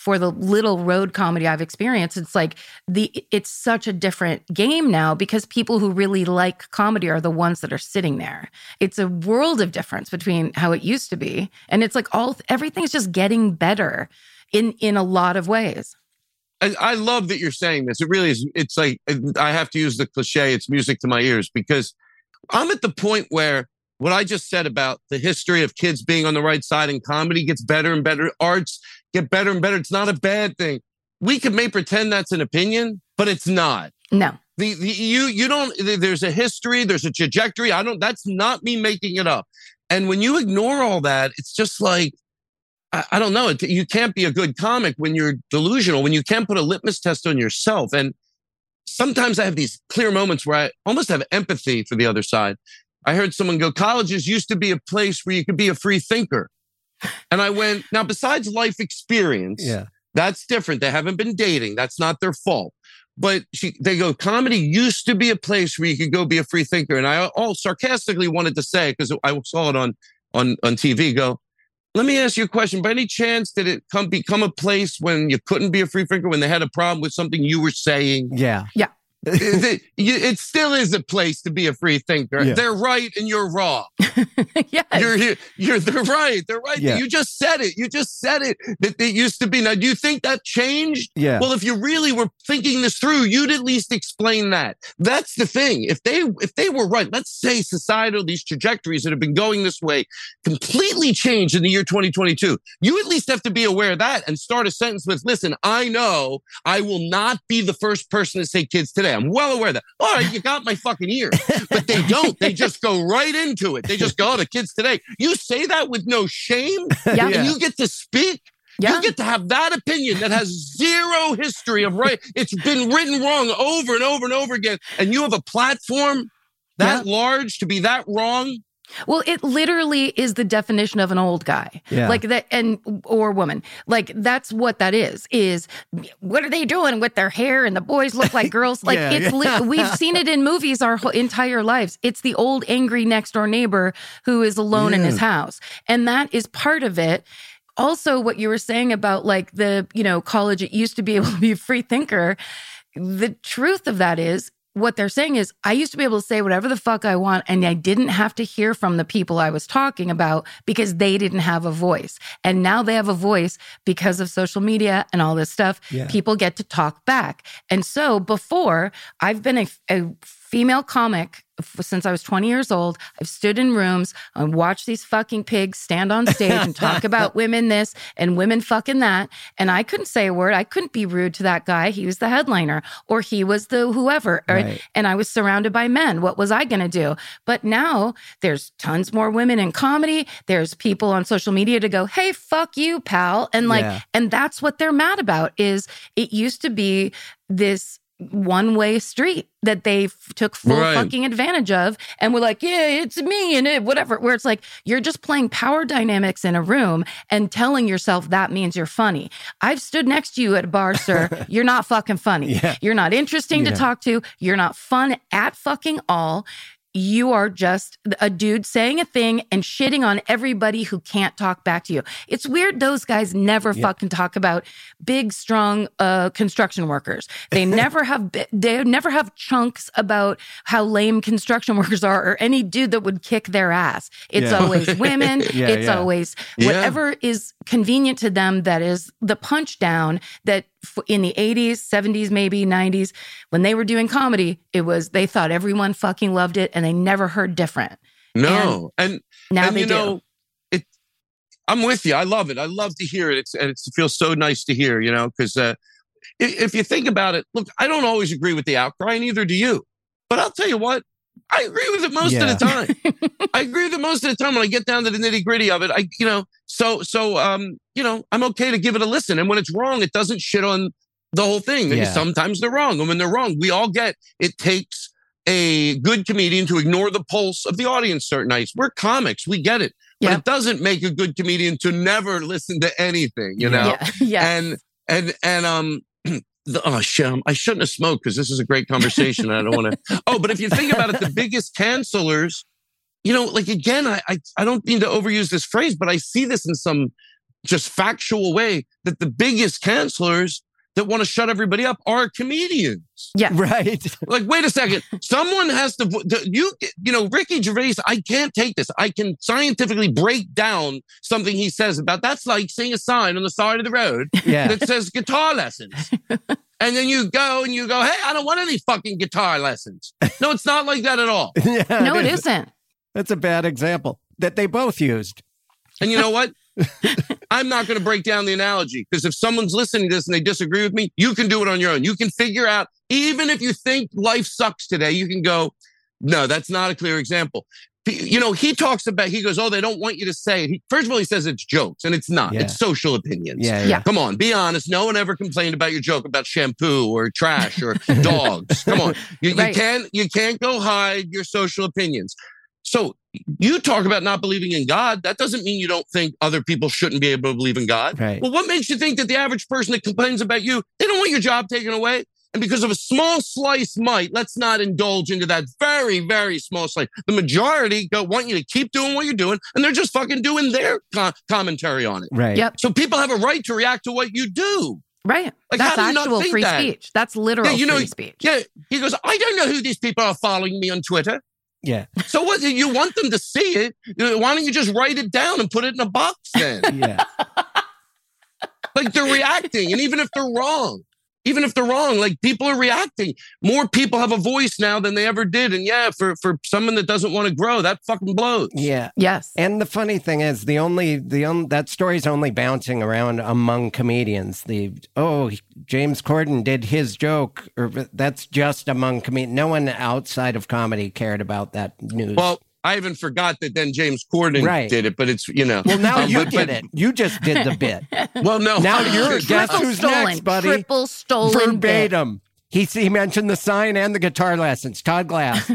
for the little road comedy I've experienced, it's like the it's such a different game now because people who really like comedy are the ones that are sitting there. It's a world of difference between how it used to be. And it's like all everything's just getting better in in a lot of ways. I, I love that you're saying this. It really is. It's like, I have to use the cliche, it's music to my ears, because I'm at the point where what I just said about the history of kids being on the right side and comedy gets better and better. Arts get better and better. It's not a bad thing. We could may pretend that's an opinion, but it's not. No. The, the you you don't, there's a history, there's a trajectory. I don't, that's not me making it up. And when you ignore all that, it's just like, I, I don't know. It, you can't be a good comic when you're delusional, when you can't put a litmus test on yourself. And sometimes I have these clear moments where I almost have empathy for the other side. I heard someone go, colleges used to be a place where you could be a free thinker. And I went, now besides life experience, yeah. that's different. They haven't been dating. That's not their fault. But she, they go, comedy used to be a place where you could go be a free thinker. And I all sarcastically wanted to say, because I saw it on, on, on T V, go, let me ask you a question. By any chance, did it come become a place when you couldn't be a free thinker, when they had a problem with something you were saying? Yeah. Yeah. it, it still is a place to be a free thinker. Yeah. They're right and you're wrong. Yes. You're here. You're they're right. They're right. Yeah. You just said it. You just said it. That it used to be. Now, do you think that changed? Yeah. Well, if you really were thinking this through, you'd at least explain that. That's the thing. If they if they were right, let's say societal these trajectories that have been going this way completely changed in the year twenty twenty-two. You at least have to be aware of that and start a sentence with, "Listen, I know I will not be the first person to say kids today. I'm well aware of that." All right, you got my fucking ear. But they don't. They just go right into it. They just go, "Oh, the kids today." You say that with no shame, Yeah. and you get to speak. Yeah. You get to have that opinion that has zero history of right. It's been written wrong over and over and over again. And you have a platform that Yeah. large to be that wrong. Well, it literally is the definition of an old guy, Yeah. like that, and or woman. Like that's what that is. Is what are they doing with their hair? And the boys look like girls. Like Yeah, it's yeah. li- we've seen it in movies our whole entire lives. It's the old angry next door neighbor who is alone in Yeah. his house, and that is part of it. Also, what you were saying about like the you know college, it used to be able to be a free thinker. The truth of that is, what they're saying is, I used to be able to say whatever the fuck I want, and I didn't have to hear from the people I was talking about because they didn't have a voice. And now they have a voice because of social media and all this stuff. Yeah. People get to talk back. And so before, I've been a, a female comic since I was twenty years old. I've stood in rooms and watched these fucking pigs stand on stage and talk about women this and women fucking that. And I couldn't say a word. I couldn't be rude to that guy. He was the headliner or he was the whoever. Or- Right. And I was surrounded by men. What was I going to do? But now there's tons more women in comedy. There's people on social media to go, hey, fuck you, pal. And like, Yeah. and that's what they're mad about is it used to be this one-way street that they f- took full Right. fucking advantage of and were like, yeah, it's me and it, whatever, where it's like, you're just playing power dynamics in a room and telling yourself that means you're funny. I've stood next to you at a bar, sir. You're not fucking funny. Yeah. You're not interesting Yeah. to talk to. You're not fun at fucking all. You are just a dude saying a thing and shitting on everybody who can't talk back to you. It's weird those guys never Yeah. fucking talk about big, strong uh, construction workers. They never have bi- they never have chunks about how lame construction workers are or any dude that would kick their ass. It's Yeah. always women. Yeah, it's yeah. always Yeah. whatever is convenient to them that is the punch down that f- in the eighties, seventies, maybe nineties, when they were doing comedy, it was they thought everyone fucking loved it and they never heard different. No. And, Now and they you do. know, it, I'm with you. I love it. I love to hear it. It's, and it's, it feels so nice to hear, you know, because uh, if, if you think about it, look, I don't always agree with the outcry, neither do you. But I'll tell you what, I agree with it most Yeah. of the time. I agree with it most of the time when I get down to the nitty gritty of it. I, you know, so, so, um, you know, I'm okay to give it a listen. And when it's wrong, it doesn't shit on the whole thing. Yeah. Sometimes they're wrong. And when they're wrong, we all get, it takes a good comedian to ignore the pulse of the audience certain nights. We're comics. We get it. But Yeah. it doesn't make a good comedian to never listen to anything, you know? Yeah. yeah. And, and, and, um, the, oh shit, um, I shouldn't have smoked because this is a great conversation. And I don't want to, oh, but if you think about it, the biggest cancelers, you know, like again, I, I, I don't mean to overuse this phrase, but I see this in some just factual way that the biggest cancelers that want to shut everybody up are comedians. Yeah. Right. Like, wait a second. Someone has to, you, you know, Ricky Gervais, I can't take this. I can scientifically break down something he says about, that's like seeing a sign on the side of the road Yeah. that says guitar lessons. And then you go and you go, hey, I don't want any fucking guitar lessons. No, it's not like that at all. Yeah, No, it is. isn't. That's a bad example that they both used. And you know what? I'm not going to break down the analogy, because if someone's listening to this and they disagree with me, you can do it on your own. You can figure out, even if you think life sucks today, you can go, no, that's not a clear example. You know, he talks about, he goes, oh, they don't want you to say it. He, first of all, he says it's jokes, and it's not. Yeah. It's social opinions. Yeah, yeah. Yeah. Come on, be honest. No one ever complained about your joke about shampoo or trash or dogs. Come on. You, you Right. can't, you can't go hide your social opinions. So you talk about not believing in God. That doesn't mean you don't think other people shouldn't be able to believe in God. Right. Well, what makes you think that the average person that complains about you, they don't want your job taken away? And because of a small slice might, let's not indulge into that very, very small slice. The majority go, want you to keep doing what you're doing, and they're just fucking doing their co- commentary on it. Right. Yep. So people have a right to react to what you do. Right. Like, That's how do you not actual think free that? speech. That's literal Yeah, you know, free speech. Yeah, he goes, I don't know who these people are following me on Twitter. Yeah. So what? You want them to see it? Why don't you just write it down and put it in a box then? Yeah. Like, they're reacting, and even if they're wrong, even if they're wrong, like, people are reacting. More people have a voice now than they ever did. And yeah, for, for someone that doesn't want to grow, that fucking blows. Yeah. Yes. And the funny thing is, the only the only, that story's only bouncing around among comedians. The oh, James Corden did his joke, or that's just among comedians. No one outside of comedy cared about that news. Well, I even forgot that then James Corden Right. did it, but it's, you know. well, now um, you but- did but- it. You just did the bit. Well, no. Now you're guess Triple who's stolen. next, buddy? Triple stolen. bit. Verbatim. He he mentioned the sign and the guitar lessons. Todd Glass.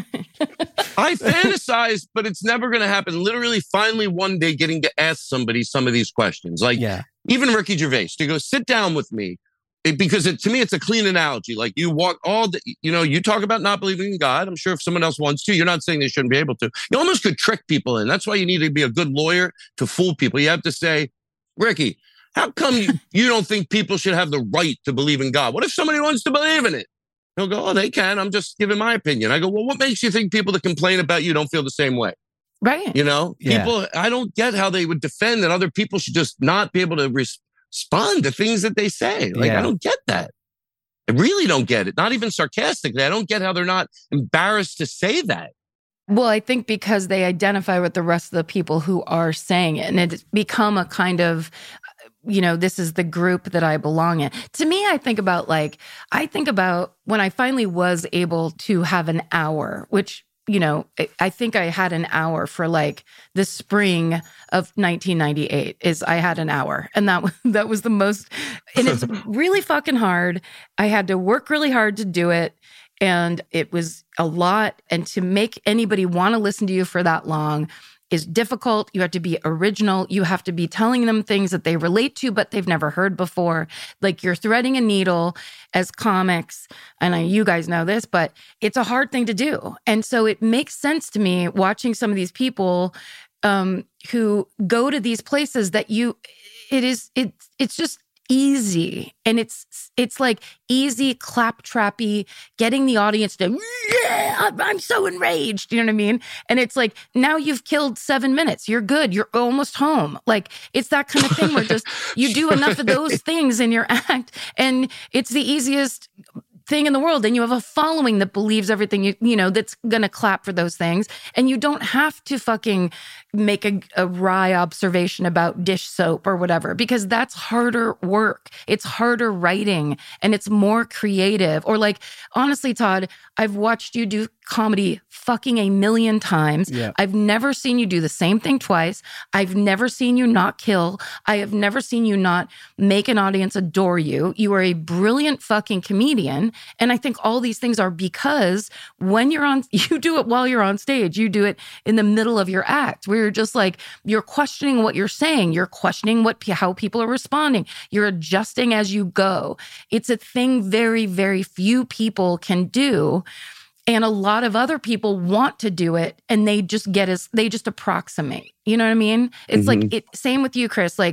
I fantasize, but it's never going to happen. Literally, finally, one day getting to ask somebody some of these questions. Like, Yeah. even Ricky Gervais, to go sit down with me. It, because it, to me, it's a clean analogy. Like, you walk all the, you know, you talk about not believing in God. I'm sure if someone else wants to, you're not saying they shouldn't be able to. You almost could trick people in. That's why you need to be a good lawyer to fool people. You have to say, Ricky, how come you, you don't think people should have the right to believe in God? What if somebody wants to believe in it? He'll go, oh, they can. I'm just giving my opinion. I go, well, what makes you think people that complain about you don't feel the same way? Right. You know, Yeah. people, I don't get how they would defend that other people should just not be able to res- respond to things that they say. Like, Yeah. I don't get that. I really don't get it. Not even sarcastically. I don't get how they're not embarrassed to say that. Well, I think because they identify with the rest of the people who are saying it, and it's become a kind of, you know, this is the group that I belong in. To me, I think about like, I think about when I finally was able to have an hour, which, you know, I think I had an hour for like the spring of nineteen ninety-eight is I had an hour. And that, that was the most, and it's really fucking hard. I had to work really hard to do it. And it was a lot. And to make anybody want to listen to you for that long is difficult. You have to be original. You have to be telling them things that they relate to, but they've never heard before. Like, you're threading a needle as comics. And I, you guys know this, but it's a hard thing to do. And so it makes sense to me watching some of these people um, who go to these places that you, it is, it, it's just easy. And it's, it's like easy, claptrappy, getting the audience to, yeah, I'm, I'm so enraged. You know what I mean? And it's like, now you've killed seven minutes. You're good. You're almost home. Like, it's that kind of thing where just, you do enough of those things in your act and it's the easiest thing in the world. And you have a following that believes everything you, you know, that's going to clap for those things. And you don't have to fucking make a, a wry observation about dish soap or whatever, because that's harder work. It's harder writing and it's more creative. Or like, honestly, Todd, I've watched you do comedy fucking a million times. Yeah. I've never seen you do the same thing twice. I've never seen you not kill. I have never seen you not make an audience adore you. You are a brilliant fucking comedian. And I think all these things are because when you're on, you do it while you're on stage. You do it in the middle of your act where you're just like, you're questioning what you're saying. You're questioning what how people are responding. You're adjusting as you go. It's a thing very, very few people can do. And a lot of other people want to do it and they just get as, they just approximate. You know what I mean? It's Mhm. like, it, same with you, Chris. Like,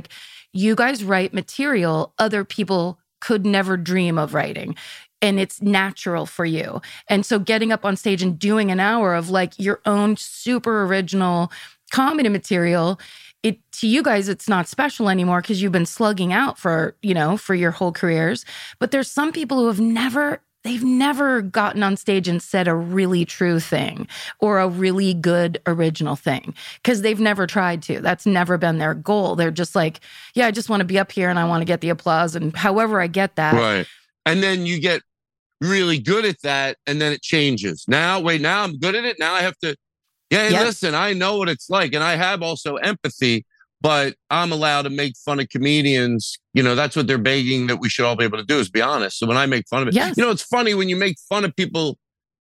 you guys write material other people could never dream of writing. And it's natural for you. And so getting up on stage and doing an hour of like your own super original comedy material, it to you guys, it's not special anymore because you've been slugging out for, you know, for your whole careers. But there's some people who have never, they've never gotten on stage and said a really true thing or a really good original thing because they've never tried to. That's never been their goal. They're just like, yeah, I just want to be up here and I want to get the applause. And however I get that. Right. And then you get really good at that and then it changes. Now, wait, now I'm good at it. Now I have to, yeah, Yep. listen, I know what it's like. And I have also empathy, but I'm allowed to make fun of comedians. You know, that's what they're begging that we should all be able to do is be honest. So when I make fun of it, Yes. you know, it's funny when you make fun of people.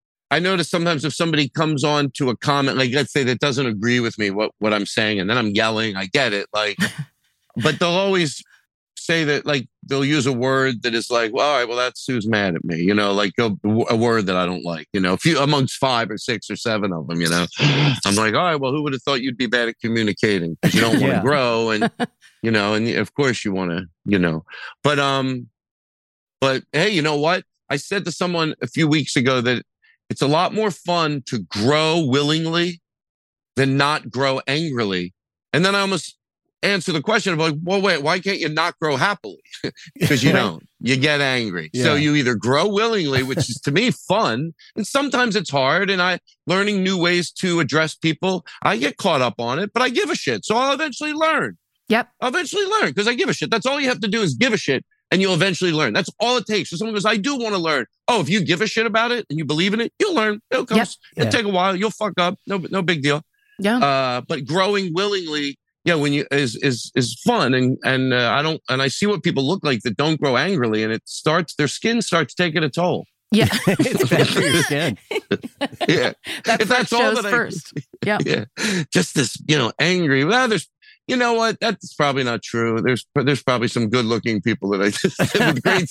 I notice sometimes if somebody comes on to a comment, like let's say that doesn't agree with me, what, what I'm saying, and then I'm yelling, I get it. Like, but they'll always say that, like, they'll use a word that is like, well, all right, well, that's who's mad at me, you know, like a, a word that I don't like, you know, if you amongst five or six or seven of them, you know, I'm like, all right, well, who would have thought you'd be bad at communicating? Because you don't want to Yeah. grow. And, you know, and of course you want to, you know, but, um, but hey, you know what? I said to someone a few weeks ago that it's a lot more fun to grow willingly than not grow angrily. And then I almost answer the question of like, well, wait, why can't you not grow happily? Because you don't. You get angry. Yeah. So you either grow willingly, which is to me fun, and sometimes it's hard. And I learning new ways to address people. I get caught up on it, but I give a shit. So I'll eventually learn. Yep. I'll eventually learn because I give a shit. That's all you have to do is give a shit, and you'll eventually learn. That's all it takes. So someone goes, I do want to learn. Oh, if you give a shit about it and you believe in it, you'll learn. It'll come. Yep. It'll Yeah. take a while. You'll fuck up. No, no big deal. Yeah. Uh, but growing willingly, yeah, when you is is is fun, and and uh, I don't, and I see what people look like that don't grow angrily, and it starts their skin starts taking a toll. Yeah. It's bad for your skin. Yeah, That If that's first all shows that I- first. Yeah. yeah, just this, you know, angry. Well, there's, you know what? That's probably not true. There's there's probably some good looking people that I just with great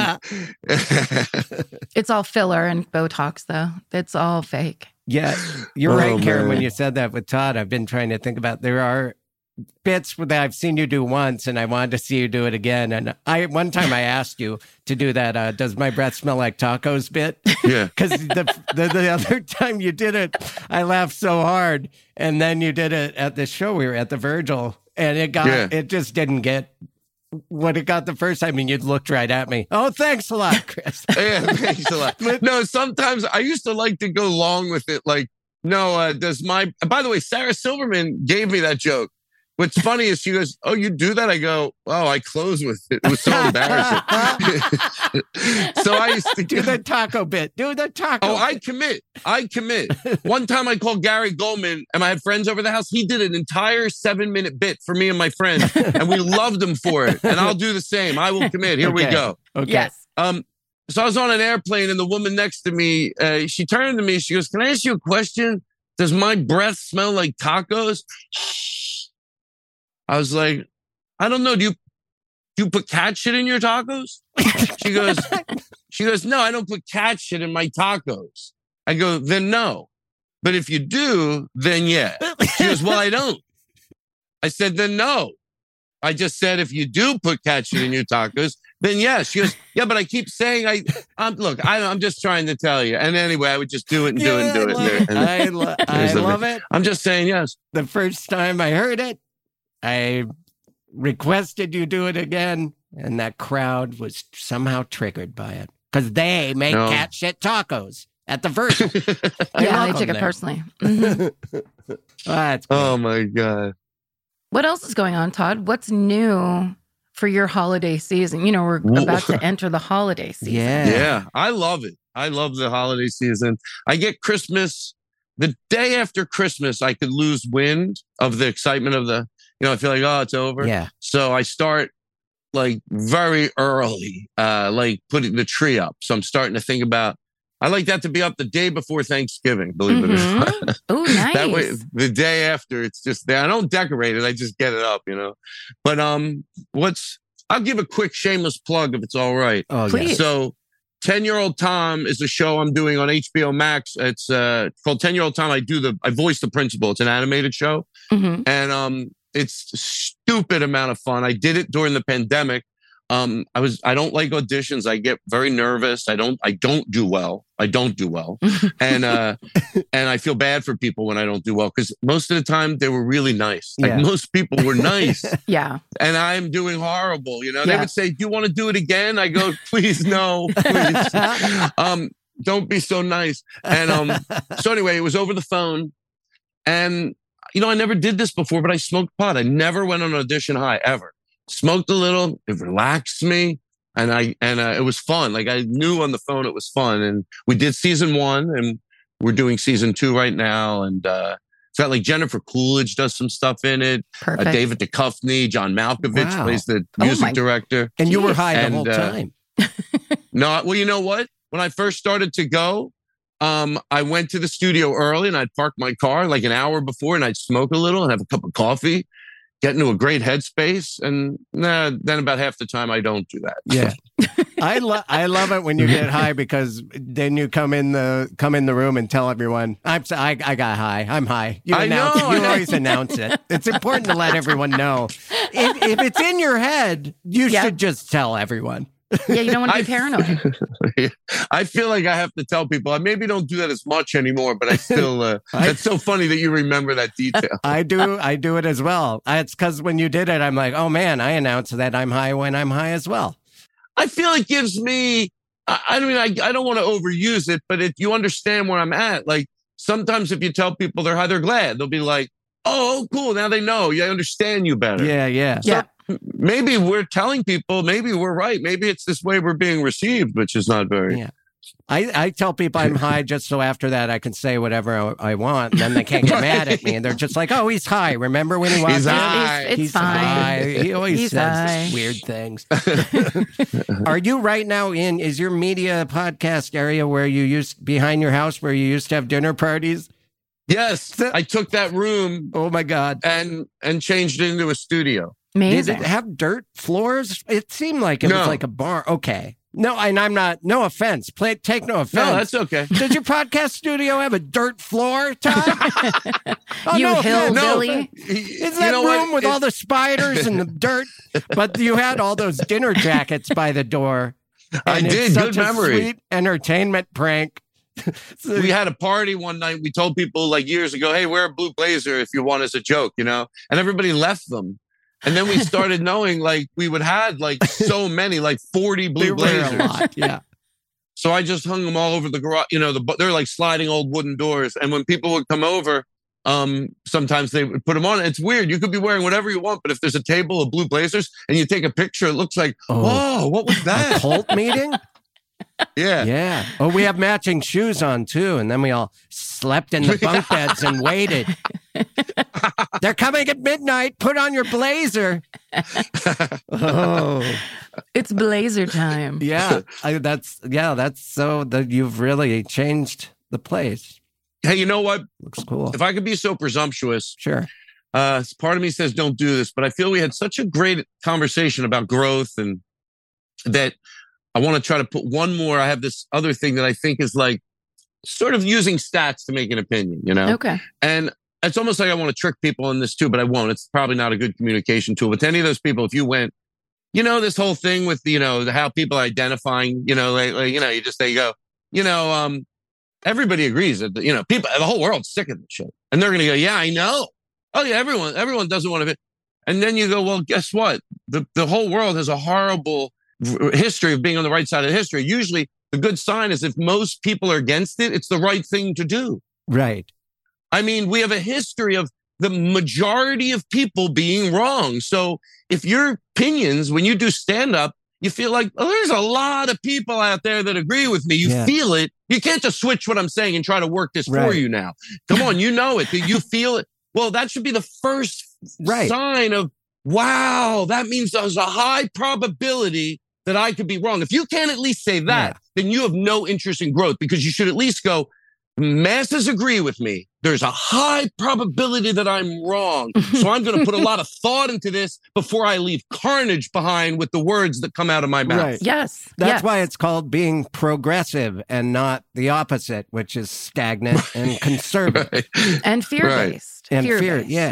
skin. It's all filler and Botox, though. It's all fake. Yeah, you're Oh, right, Karen, when man. you said that with Todd. I've been trying to think about, there are bits that I've seen you do once and I wanted to see you do it again. And I one time I asked you to do that, uh, does my breath smell like tacos bit? Yeah. Because the, the the other time you did it, I laughed so hard. And then you did it at the show we were at, the Virgil, and it got Yeah. it just didn't get what it got the first time. And you looked right at me. Oh, thanks a lot, Chris. Yeah, thanks a lot. No, sometimes I used to like to go long with it. Like, no, uh, does my, by the way, Sarah Silverman gave me that joke. What's funny is she goes, oh, you do that? I go, oh, I close with it. It was so embarrassing. So I used to Do the taco bit. Do the taco. Oh, I bit. commit. I commit. One time I called Gary Goldman and I had friends over the house. He did an entire seven minute bit for me and my friend, and we loved him for it. And I'll do the same. I will commit. Here we Okay. go. Okay. Yes. Um, so I was on an airplane and the woman next to me, uh, she turned to me. She goes, can I ask you a question? Does my breath smell like tacos? I was like, I don't know. Do you, do you put cat shit in your tacos? She goes, she goes, no, I don't put cat shit in my tacos. I go, then no. But if you do, then yeah. She goes, well, I don't. I said, then no. I just said, if you do put cat shit in your tacos, then yes. She goes, yeah, but I keep saying, I, I'm, look, I, I'm just trying to tell you. And anyway, I would just do it and do it and do it. Yeah, I love it. And I, lo- I there's the- love it. I'm just saying yes. The first time I heard it, I requested you do it again, and that crowd was somehow triggered by it because they make No. cat shit tacos at the Virgil. I Yeah, love they them took it there. personally. Mhm. Oh, that's great. Oh my God. What else is going on, Todd? What's new for your holiday season? You know, we're about to enter the holiday season. Yeah. Yeah, I love it. I love the holiday season. I get Christmas. The day after Christmas, I could lose wind of the excitement of the, you know, I feel like, oh, it's over. Yeah. So I start like very early, uh, like putting the tree up. So I'm starting to think about, I like that to be up the day before Thanksgiving, believe it or not. Mhm. Oh, nice. That way, the day after, it's just there. I don't decorate it. I just get it up, you know. But um, what's, I'll give a quick shameless plug if it's all right. Oh, Please. yeah. So ten-Year-Old Tom is a show I'm doing on H B O Max. It's uh, called ten-Year-Old Tom. I do the, I voice the principal. It's an animated show. Mhm. And um, it's a stupid amount of fun. I did it during the pandemic. Um, I was, I don't like auditions. I get very nervous. I don't, I don't do well. I don't do well. and, uh, and I feel bad for people when I don't do well, because most of the time they were really nice. Like Yeah. most people were nice Yeah. and I'm doing horrible. You know, they Yeah. would say, do you want to do it again? I go, please, no, please. um, don't be so nice. And, um, so anyway, it was over the phone, and, you know, I never did this before, but I smoked pot. I never went on an audition high ever. Smoked a little, it relaxed me, and I and uh, it was fun. Like I knew on the phone it was fun, and we did season one, and we're doing season two right now. And uh, felt like Jennifer Coolidge does some stuff in it. Perfect. Uh, David Duchovny, John Malkovich Wow. plays the Oh, music my- director. And you were Jeez. high the And, whole uh, time. No, well, you know what? When I first started to go, um, I went to the studio early, and I'd park my car like an hour before, and I'd smoke a little and have a cup of coffee, get into a great headspace, and nah, then about half the time I don't do that. Yeah. I love I love it when you get high, because then you come in the come in the room and tell everyone, I'm so- I, I got high. I'm high. You I announce know, you I know. always announce it. It's important to let everyone know. If, if it's in your head, you Yeah. should just tell everyone. Yeah, you don't want to be I- paranoid. I feel like I have to tell people. I maybe don't do that as much anymore, but I still. Uh, I- that's so funny that you remember that detail. I do I do it as well. I- It's because when you did it, I'm like, oh man, I announce that I'm high when I'm high as well. I feel it gives me. I, I mean, I, I don't want to overuse it, but if you understand where I'm at, like sometimes if you tell people they're high, they're glad. They'll be like, "Oh, cool! Now they know. Yeah, I understand you better." Yeah, yeah. Yeah. Maybe we're telling people. Maybe we're right. Maybe it's this way we're being received, which is not very. Yeah. I, I tell people I'm high just so after that I can say whatever I, I want, and then they can't get mad at me. And they're just like, oh, he's high. Remember when he walked He's in? high. It's, it's He's fine. high. He always He's says high. weird things. Are you right now in, is your media podcast area where you used, behind your house where you used to have dinner parties? Yes, I took that room Oh my God. and and changed it into a studio. Did Amazing. it have dirt floors? It seemed like it No. was like a bar. Okay. No, and I'm not, no offense. Play, take no offense. No, that's okay. Does your podcast studio have a dirt floor, Todd? Oh, you no offense. hillbilly. Is that room with all the spiders and the dirt? But you had all those dinner jackets by the door. I and it's did. such Good a memory. Sweet entertainment prank. So- We had a party one night. We told people like years ago, "Hey, wear a blue blazer if you want as a joke," you know, and everybody left them. And then we started knowing like we would have like so many, like forty they blue were a blazers. lot. Yeah. So I just hung them all over the garage. You know, the they're like sliding old wooden doors. And when people would come over, um, sometimes they would put them on. It's weird. You could be wearing whatever you want, but if there's a table of blue blazers and you take a picture, it looks like, Oh. whoa, what was A that? cult meeting? Yeah. Yeah. Oh, we have matching shoes on too. And then we all slept in the bunk beds and waited. They're coming at midnight. Put on your blazer. Oh, It's blazer time. yeah. I, that's, yeah, that's so that you've really changed the place. Hey, you know what? Looks cool. If I could be so presumptuous, Sure. uh, part of me says don't do this, but I feel we had such a great conversation about growth and that I want to try to put one more. I have this other thing that I think is like sort of using stats to make an opinion, you know? Okay. And it's almost like I want to trick people on this too, but I won't. It's probably not a good communication tool. But to any of those people, if you went, you know, this whole thing with, you know, how people are identifying, you know, like, like you know, you just, they go, you know, um, everybody agrees that, you know, people, the whole world's sick of this shit. And they're going to go, yeah, I know. Oh yeah, everyone, everyone doesn't want to. And then you go, well, guess what? The, the whole world has a horrible history of being on the right side of history. Usually the good sign is if most people are against it, it's the right thing to do. Right. I mean, we have a history of the majority of people being wrong. So if your opinions, when you do stand up, you feel like, oh, there's a lot of people out there that agree with me. You Yeah. feel it. You can't just switch what I'm saying and try to work this for Right. you now. Come on, you know it. You feel it. Well, that should be the first Right. sign of, wow, that means there's a high probability that I could be wrong. If you can't at least say that, Yeah. then you have no interest in growth because you should at least go, masses agree with me. There's a high probability that I'm wrong. So I'm going to put a lot of thought into this before I leave carnage behind with the words that come out of my mouth. Right. Yes. That's yes. why it's called being progressive and not the opposite, which is stagnant and conservative. Right. And fear based. And fear, Fear-based. yeah.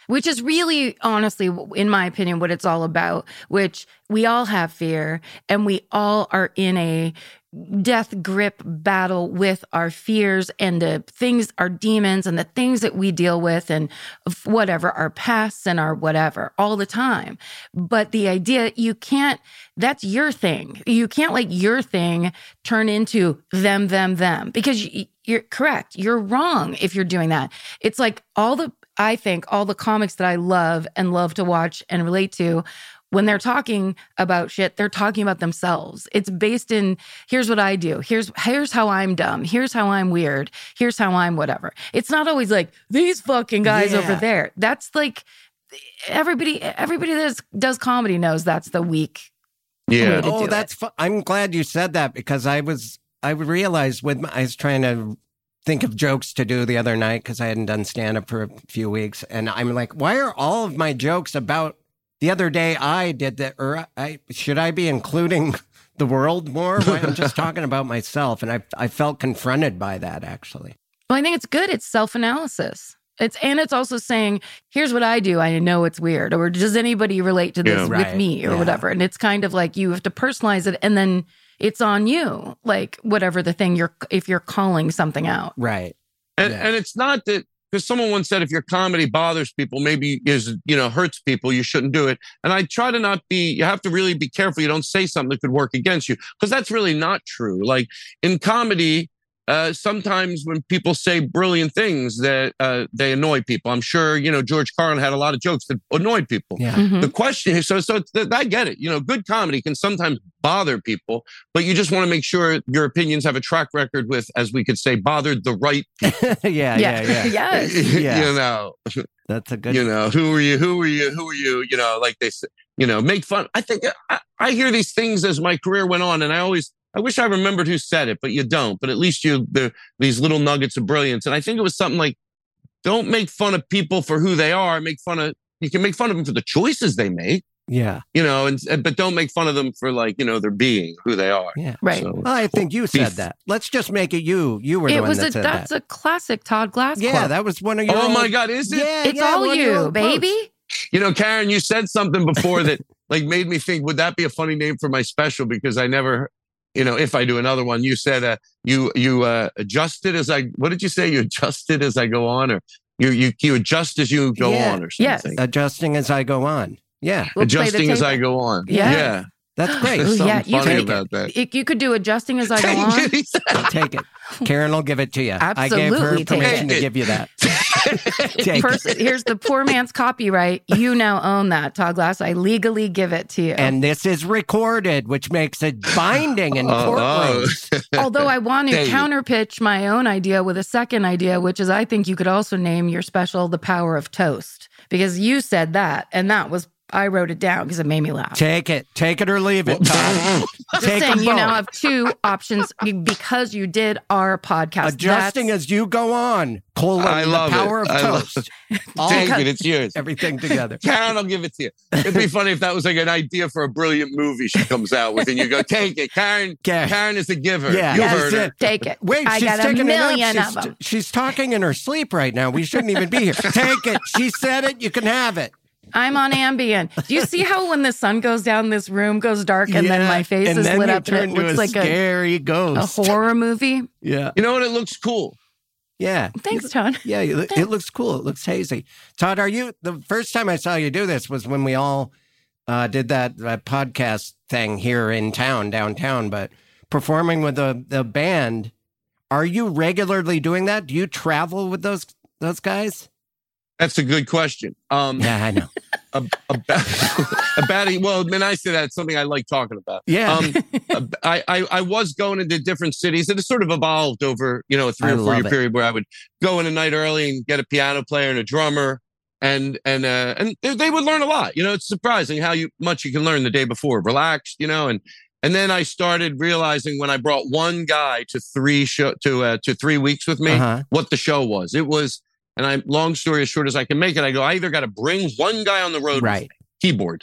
Which is really, honestly, in my opinion, what it's all about, which we all have fear and we all are in a death grip battle with our fears and the things, our demons and the things that we deal with and whatever, our pasts and our whatever all the time. But the idea, you can't, that's your thing. You can't let your thing turn into them, them, them, because you're correct. You're wrong if you're doing that. It's like all the, I think all the comics that I love and love to watch and relate to, when they're talking about shit, they're talking about themselves. It's based in, here's what I do. Here's here's how I'm dumb. Here's how I'm weird. Here's how I'm whatever. It's not always like, these fucking guys Yeah. over there. That's like, everybody everybody that does, does comedy knows that's the weak Yeah. way to Oh, do that's. it. Fu- I'm glad you said that because I was. I realized with my, I was trying to think of jokes to do the other night because I hadn't done stand up for a few weeks, and I'm like, why are all of my jokes about the other day I did that? Or I should I be including the world more? Why I'm just talking about myself, and I I felt confronted by that actually. Well, I think it's good. It's self-analysis. It's and it's also saying, here's what I do. I know it's weird. Or does anybody relate to this Yeah. with Right. me or Yeah. whatever? And it's kind of like you have to personalize it and then it's on you. Like whatever the thing you're, if you're calling something out. Right. And, Yeah. and it's not that, because someone once said if your comedy bothers people, maybe is, you know, hurts people, you shouldn't do it. And I try to not be, you have to really be careful you don't say something that could work against you, because that's really not true. Like in comedy, uh, sometimes when people say brilliant things that uh, they annoy people. I'm sure, you know, George Carlin had a lot of jokes that annoyed people. Yeah. Mhm. The question is, so, so it's, I get it. You know, good comedy can sometimes bother people, but you just want to make sure your opinions have a track record with, as we could say, bothered the right, yeah. Yeah. Yeah. yes. Yeah. you know, That's a good. you know, who are you? Who are you? Who are you? You know, like they say, you know, make fun. I think I, I hear these things as my career went on, and I always, I wish I remembered who said it, but you don't. But at least you, there, these little nuggets of brilliance. And I think it was something like, don't make fun of people for who they are. Make fun of, you can make fun of them for the choices they make, Yeah. you know, and, and but don't make fun of them for like, you know, their being, who they are. Yeah. Right. So, Well, I think you said Beef. that. Let's just make it you. You were the It one was that a, said that's that. a classic Todd Glass Yeah, quote. that was one of your. oh old- my God, is it? Yeah, It's yeah, all one of your you, old quotes. baby. You know, Karen, you said something before that like made me think, would that be a funny name for my special? Because I never, you know, if I do another one, you said uh, you you uh, adjust it as I. What did you say? You adjust it as I go on, or you you you adjust as you go Yeah. on, or Yes. something. Adjusting as I go on. Yeah, We'll play the Adjusting as tape. I go on. Yeah. yeah. that's great. There's Ooh, something yeah, you funny take about that. It, you could do adjusting as I go on. Take it. Take it. Karen will give it to you. I gave her Absolutely take permission it. to give you that. Take First, it. here's the poor man's copyright. You now own that, Todd Glass. I legally give it to you. And this is recorded, which makes it binding in Oh, oh. courtrooms. Although I want to Dang it. counterpitch my own idea with a second idea, which is I think you could also name your special The Power of Toast, because you said that, and that was, I wrote it down because it made me laugh. Take it. Take it or leave it, Todd. Just Take saying, them you now both. have two options because you did our podcast. Adjusting That's- as you go on. Colon, I love the power it. of I love toast. All Take cut- it. It's yours. everything together. Karen, I'll give it to you. It'd be funny if that was like an idea for a brilliant movie she comes out with, and you go, take it. Karen, Yeah. Karen is a giver. Yeah, You've that's heard her. it. Take it. Wait, I she's got a taking million it up. of She's, them. she's talking in her sleep right now. We shouldn't even be here. Take it. She said it. You can have it. I'm on Ambien. Do you see how when the sun goes down, this room goes dark, and then Yeah, my face and is then lit you up, turn and it to looks a like a, scary a ghost. horror movie? Yeah, You know what? It looks cool. yeah. Thanks, Todd. Yeah, it, loo- it looks cool. It looks hazy. Todd, are you the first time I saw you do this was when we all uh, did that, that podcast thing here in town, downtown, but performing with the, the band. Are you regularly doing that? Do you travel with those those guys? That's a good question. Um, Yeah, I know. a- about, about it. Well, when I say that, it's something I like talking about. Yeah. Um, I, I I was going into different cities, and it sort of evolved over you know a three I or four love year it. period where I would go in a night early and get a piano player and a drummer, and and uh, and they, they would learn a lot. You know, it's surprising how you much you can learn the day before, relaxed. You know, and and then I started realizing when I brought one guy to three show to uh, to three weeks with me, Uh-huh. what the show was. It was. And I, long story as short as I can make it, I go, I either got to bring one guy on the road, with Right. me, keyboard,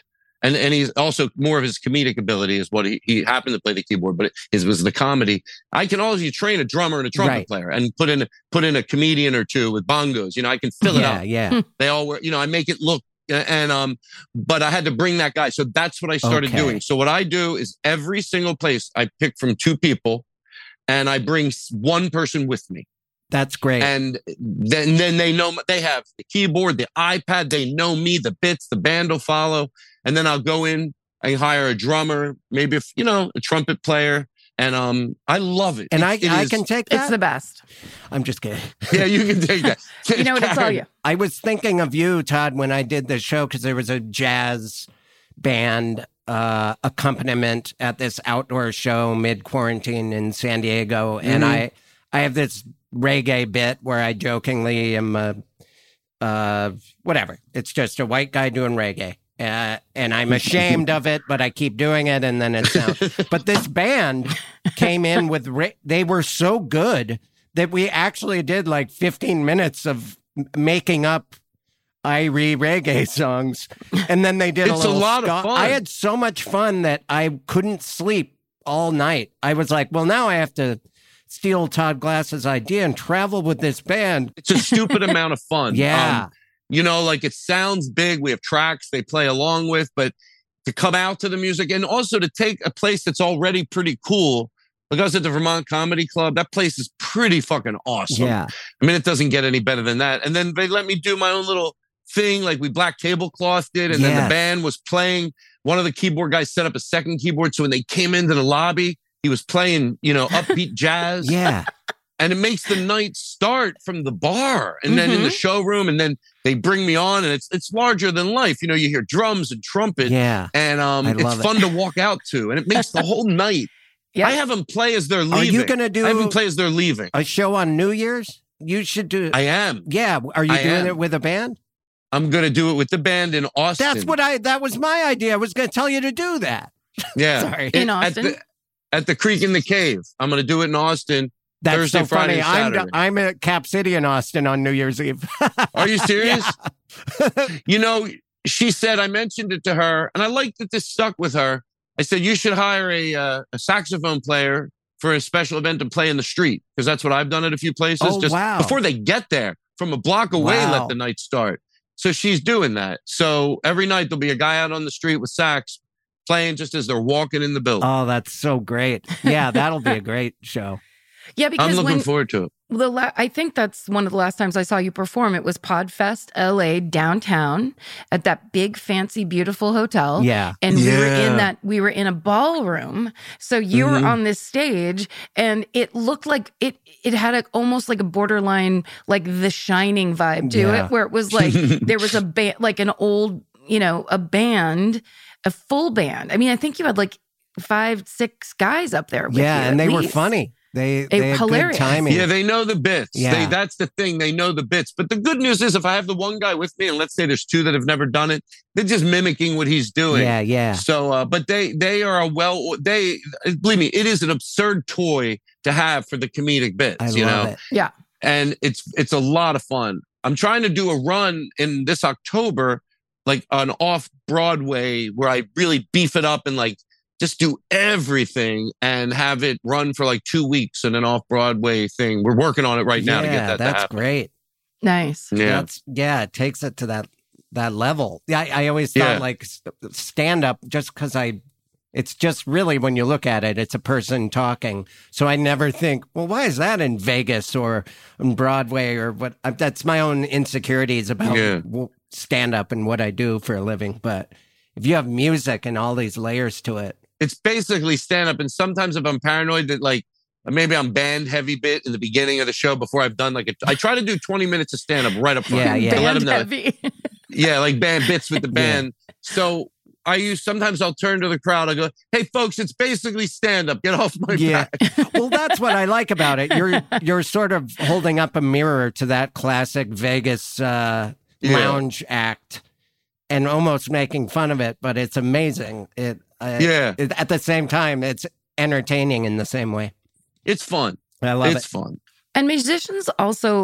And and he's also more of his comedic ability is what he, he happened to play the keyboard, but it his was the comedy. I can also train a drummer and a trumpet Right. player and put in put in a comedian or two with bongos. You know, I can fill it yeah, up. yeah. They all were, you know, I make it look and um, but I had to bring that guy. So that's what I started Okay. doing. So what I do is every single place I pick from two people, and I bring s- one person with me. That's great. And then, then they know they have the keyboard, the iPad. They know me, the bits, the band will follow. And then I'll go in, I hire a drummer, maybe, if, you know, a trumpet player. And um, I love it. and It- I, it I is- can take It's that. the best. I'm just kidding. Yeah, you can take that. You know what to tell you. I was thinking of you, Todd, when I did the show because there was a jazz band uh, accompaniment at this outdoor show mid quarantine in San Diego, and Mhm. I I have this reggae bit where I jokingly am a uh, whatever. It's just a white guy doing reggae. Uh, and I'm ashamed of it, but I keep doing it, and then it sounds. But this band came in with re- they were so good that we actually did like fifteen minutes of m- making up Irie reggae songs, and then they did a It's a little. lot of ska- fun. I had so much fun that I couldn't sleep all night. I was like, well, now I have to steal Todd Glass's idea and travel with this band. It's a stupid amount of fun. Yeah. Um, you know, like it sounds big. We have tracks they play along with, but to come out to the music and also to take a place that's already pretty cool. Like I was at the Vermont Comedy Club. That place is pretty fucking awesome. Yeah. I mean, it doesn't get any better than that. And then they let me do my own little thing, like we Black Tablecloth did. And then Yes. the band was playing. One of the keyboard guys set up a second keyboard. So when they came into the lobby, he was playing, you know, upbeat jazz. Yeah. And it makes the night start from the bar and then in the showroom. And then they bring me on and it's it's larger than life. You know, you hear drums and trumpet. Yeah. And um, I it's love it. fun to walk out to. And it makes the whole night. Yeah. I have them play as they're leaving. Are you going to do I have them play as they're leaving. a show on New Year's? You should do. I am. Yeah. Are you I doing am. it with a band? I'm going to do it with the band in Austin. That's what I, that was my idea. I was going to tell you to do that. Yeah. Sorry. In At Austin? the, at the Creek in the Cave. I'm going to do it in Austin. That's Thursday, so funny. Friday, and I'm, Saturday. I'm at Cap City in Austin on New Year's Eve. Are you serious? You know, she said, I mentioned it to her, and I like that this stuck with her. I said, you should hire a, uh, a saxophone player for a special event to play in the street, because that's what I've done at a few places. Oh, just wow. before they get there, from a block away, Wow. let the night start. So she's doing that. So every night there'll be a guy out on the street with sax playing just as they're walking in the building. Oh, that's so great. Yeah, that'll be a great show. Yeah, I'm because looking when forward to it. the la- I think that's one of the last times I saw you perform. It was Podfest L A downtown at that big, fancy, beautiful hotel. Yeah. And we were Yeah. in that, we were in a ballroom. So you Mhm. were on this stage and it looked like it, it had a, almost like a borderline, like The Shining vibe to Yeah. it, where it was like, there was a band, like an old, you know, a band, a full band. I mean, I think you had like five, six guys up there with Yeah, you and at they were least. funny. They, they had hilarious. good timing. Yeah, they know the bits. Yeah. They, that's the thing. They know the bits. But the good news is if I have the one guy with me, and let's say there's two that have never done it, they're just mimicking what he's doing. yeah, yeah. So, uh, but they they are a well, they, believe me, it is an absurd toy to have for the comedic bits, I you love know? it. And it's it's a lot of fun. I'm trying to do a run in this October, like an off Broadway where I really beef it up and like just do everything and have it run for like two weeks in an off Broadway thing. We're working on it right now to Yeah, get that to that's happen. great. Nice. Yeah. That's yeah, it takes it to that that level. Yeah, I, I always thought Yeah. like stand up just because I. It's just really when you look at it, it's a person talking. So I never think, well, why is that in Vegas or on Broadway or what? I- That's my own insecurities about Yeah. stand up and what I do for a living. But if you have music and all these layers to it, It's basically stand up. And sometimes if I'm paranoid that like maybe I'm band heavy bit in the beginning of the show before I've done like a, I try to do twenty minutes of stand up right up front. Yeah, yeah. To let Band them know. heavy. Yeah, like band bits with the Yeah. band. So I use sometimes I'll turn to the crowd. I go, "Hey, folks, it's basically stand up. Get off my Yeah. back." well, that's what I like about it. You're you're sort of holding up a mirror to that classic Vegas uh, Yeah. lounge act, and almost making fun of it. But it's amazing. It uh, Yeah, it- at the same time, it's entertaining in the same way. it's fun. I love It's it. fun. And musicians also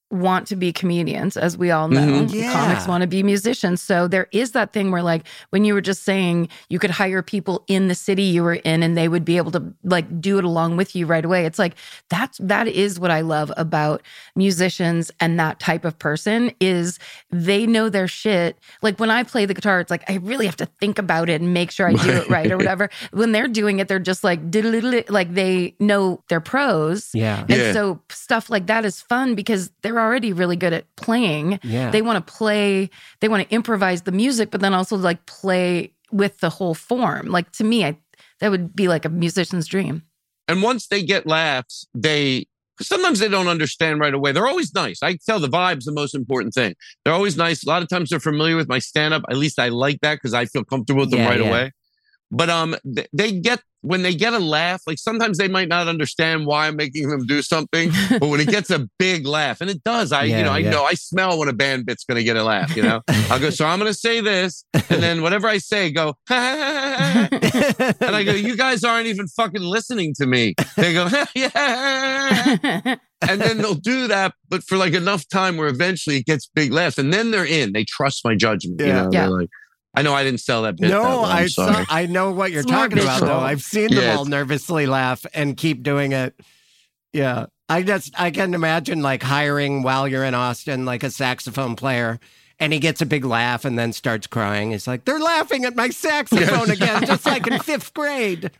want to be comedians, as we all know. Mhm. Yeah. Comics want to be musicians. So there is that thing where, like, when you were just saying you could hire people in the city you were in and they would be able to like do it along with you right away. It's like that's that is what I love about musicians and that type of person is they know their shit. Like when I play the guitar, it's like I really have to think about it and make sure I do it right or whatever. When they're doing it, they're just like diddle-diddle, like they know their pros. Yeah. And Yeah. so stuff like that is fun because they're already really good at playing. Yeah. They want to play, they want to improvise the music, but then also like play with the whole form. Like to me, I that would be like a musician's dream. And once they get laughs, they sometimes they don't understand right away. They're always nice. I tell the vibe's the most important thing. They're always nice. A lot of times they're familiar with my stand-up. At least I like that because I feel comfortable with them Yeah, right yeah. away. But um, th- they get when they get a laugh. Like sometimes they might not understand why I'm making them do something, but when it gets a big laugh, and it does, I Yeah, you know I yeah. know I smell when a band bit's gonna get a laugh. You know, I'll go. So I'm gonna say this, and then whatever I say, go. And I go, you guys aren't even fucking listening to me. They go, yeah. And then they'll do that, but for like enough time where eventually it gets big laughs. And then they're in. They trust my judgment. You Yeah. know, Yeah. they're like, I know I didn't sell that bit. that No, well, I'm I sorry. saw, I know what you're It's more talking about, visual. though. I've seen them Yeah, all nervously laugh and keep doing it. Yeah. I just, I can imagine like hiring while you're in Austin, like a saxophone player, and he gets a big laugh and then starts crying. It's like, they're laughing at my saxophone Yes. again, just like in fifth grade.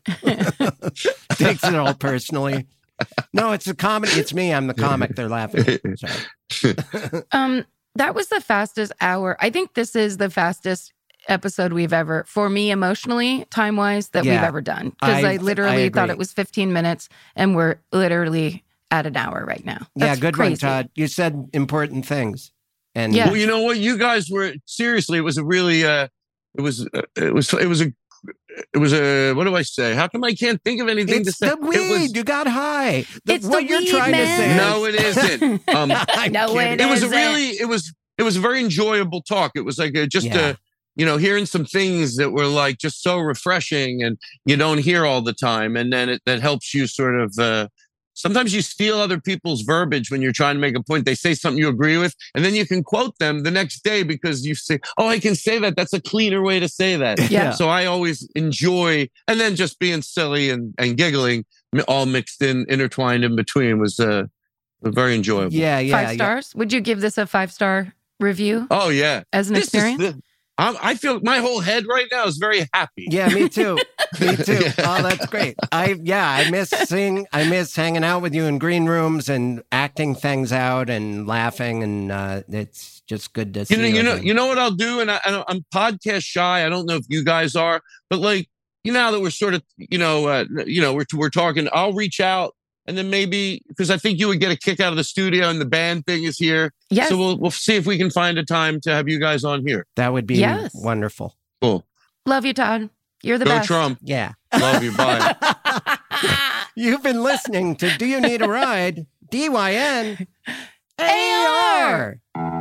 Takes it all personally. No, it's a comedy. It's me. I'm the comic. They're laughing. Sorry. Um, that was the fastest hour. I think this is the fastest episode we've ever, for me emotionally, time wise, that we've Yeah. ever done. Because I- I, I literally thought agree. it was fifteen minutes and we're literally at an hour right now. Yeah, That's good crazy. one, Todd. You said important things. And Yeah. Well, you know what? You guys were seriously. It was a really. Uh, it was. Uh, it was. It was a. It was a. What do I say? How come I can't think of anything It's to say? the weed. It was, You got high. The- It's what the you're weed, trying man. to say. no, is- it isn't. Um, I'm No, kidding. it it was a isn't. really. It was. It was a very enjoyable talk. It was like a, just Yeah. a. You know, hearing some things that were like just so refreshing, and you don't hear all the time, and then it that helps you sort of. Uh, Sometimes you steal other people's verbiage when you're trying to make a point. They say something you agree with, and then you can quote them the next day because you say, "Oh, I can say that. That's a cleaner way to say that." Yeah. So I always enjoy, and then just being silly and, and giggling, mi- all mixed in, intertwined in between, was uh, very enjoyable. Yeah, yeah. Five yeah. stars? Would you give this a five star review Oh yeah. as an This is experience? the- I'm, I feel my whole head right now is very happy. Yeah, me too. Me too. Yeah. Oh, that's great. I yeah, I miss seeing I miss hanging out with you in green rooms and acting things out and laughing, and uh, it's just good to see You know, you know, again. you know what I'll do, and I, I don't- I'm podcast shy. I don't know if you guys are, but like, you know, now that we're sort of, you know, uh, you know, we're we're talking. I'll reach out, and then maybe because I think you would get a kick out of the studio, and the band thing is here. Yes. So we'll we'll see if we can find a time to have you guys on here. That would be Yes. wonderful. Cool. Love you, Todd. You're the Go best. Trump. Yeah. Love you. Bye. You've been listening to Do You Need a Ride? D Y N A R.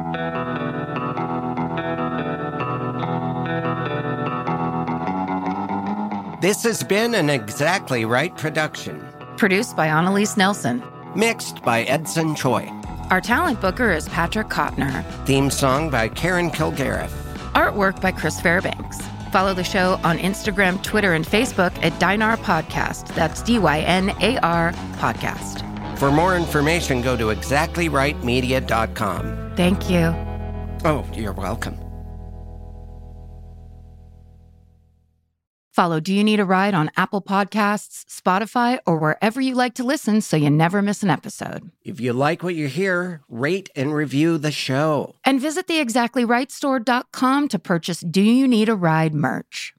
This has been an Exactly Right production, Produced by Annalise Nelson. mixed by Edson Choi. Our talent booker is Patrick Kottner. Theme song by Karen Kilgariff. Artwork by Chris Fairbanks. Follow the show on Instagram, Twitter, and Facebook at Dynar Podcast. That's D Y N A R Podcast. For more information, go to exactly right media dot com. Thank you. Oh, you're welcome. Follow Do You Need a Ride on Apple Podcasts, Spotify, or wherever you like to listen so you never miss an episode. If you like what you hear, rate and review the show. And visit the exactly right store dot com to purchase Do You Need a Ride merch.